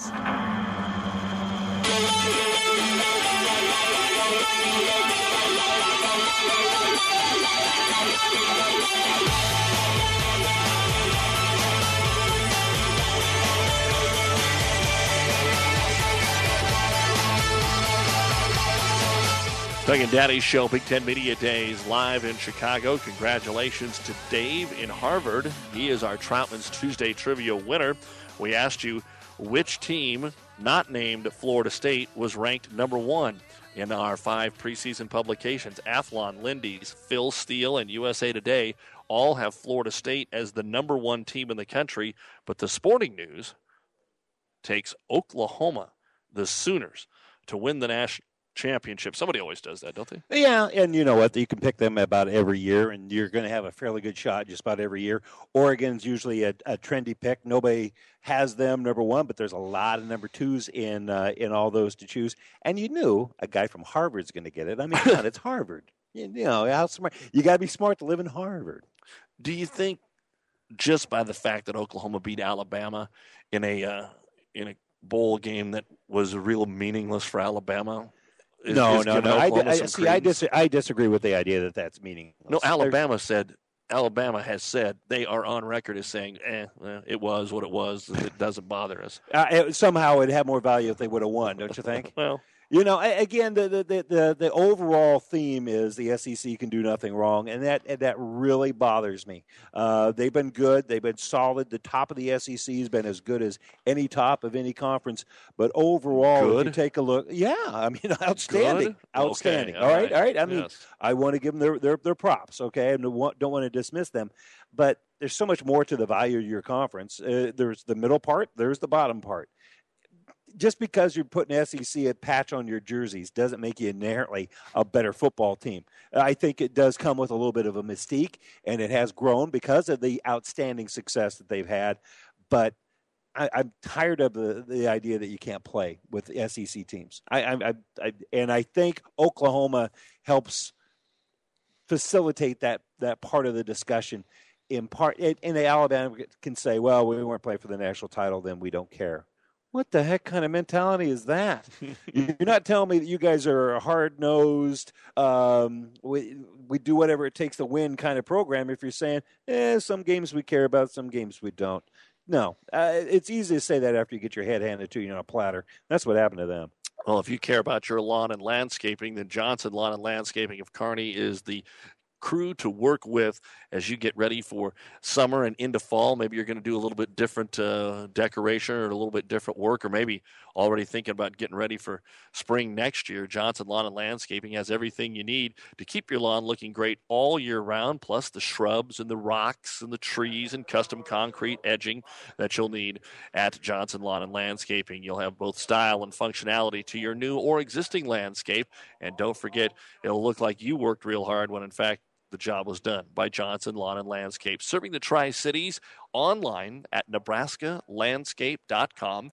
Doug and Daddy's Show, Big Ten Media Days, live in Chicago. Congratulations to Dave in Harvard. He is our Troutman's Tuesday Trivia winner. We asked you which team not named Florida State was ranked number 1 in our 5 preseason publications. Athlon, Lindy's, Phil Steele, and USA Today all have Florida State as the number 1 team in the country, but the Sporting News takes Oklahoma, the Sooners, to win the national championship. Somebody always does that, don't they? Yeah, and you know what? You can pick them about every year, and you're going to have a fairly good shot just about every year. Oregon's usually a trendy pick. Nobody has them number 1, but there's a lot of number 2s in all those to choose. And you knew a guy from Harvard's going to get it. I mean, God, it's Harvard. You know how smart. You got to be smart to live in Harvard. Do you think just by the fact that Oklahoma beat Alabama in a bowl game that was real meaningless for Alabama? No. I disagree with the idea that that's meaningless. No, Alabama has said they are on record as saying, it was what it was. It doesn't bother us. Somehow it'd have more value if they would have won, don't you think? Well, you know, again, the overall theme is the SEC can do nothing wrong, and that really bothers me. They've been good. They've been solid. The top of the SEC has been as good as any top of any conference. But overall, if you take a look, I mean, outstanding. Good? Outstanding. Okay. All right. I mean, yes. I want to give them their props, okay? And don't want to dismiss them. But there's so much more to the value of your conference. There's the middle part. There's the bottom part. Just because you're putting SEC a patch on your jerseys doesn't make you inherently a better football team. I think it does come with a little bit of a mystique, and it has grown because of the outstanding success that they've had. But I'm tired of the idea that you can't play with SEC teams. And I think Oklahoma helps facilitate that part of the discussion. In part, and the Alabama can say, well, we weren't playing for the national title, then we don't care. What the heck kind of mentality is that? You're not telling me that you guys are a hard-nosed, we do whatever it takes to win kind of program if you're saying, some games we care about, some games we don't. No, it's easy to say that after you get your head handed to you on a platter. That's what happened to them. Well, if you care about your lawn and landscaping, then Johnson Lawn and Landscaping of Kearney is the crew to work with as you get ready for summer and into fall. Maybe you're going to do a little bit different decoration or a little bit different work, or maybe already thinking about getting ready for spring next year. Johnson Lawn and Landscaping has everything you need to keep your lawn looking great all year round, plus the shrubs and the rocks and the trees and custom concrete edging that you'll need at Johnson Lawn and Landscaping. You'll have both style and functionality to your new or existing landscape, and don't forget, it'll look like you worked real hard when in fact the job was done by Johnson Lawn and Landscape, serving the Tri-Cities online at nebraskalandscape.com.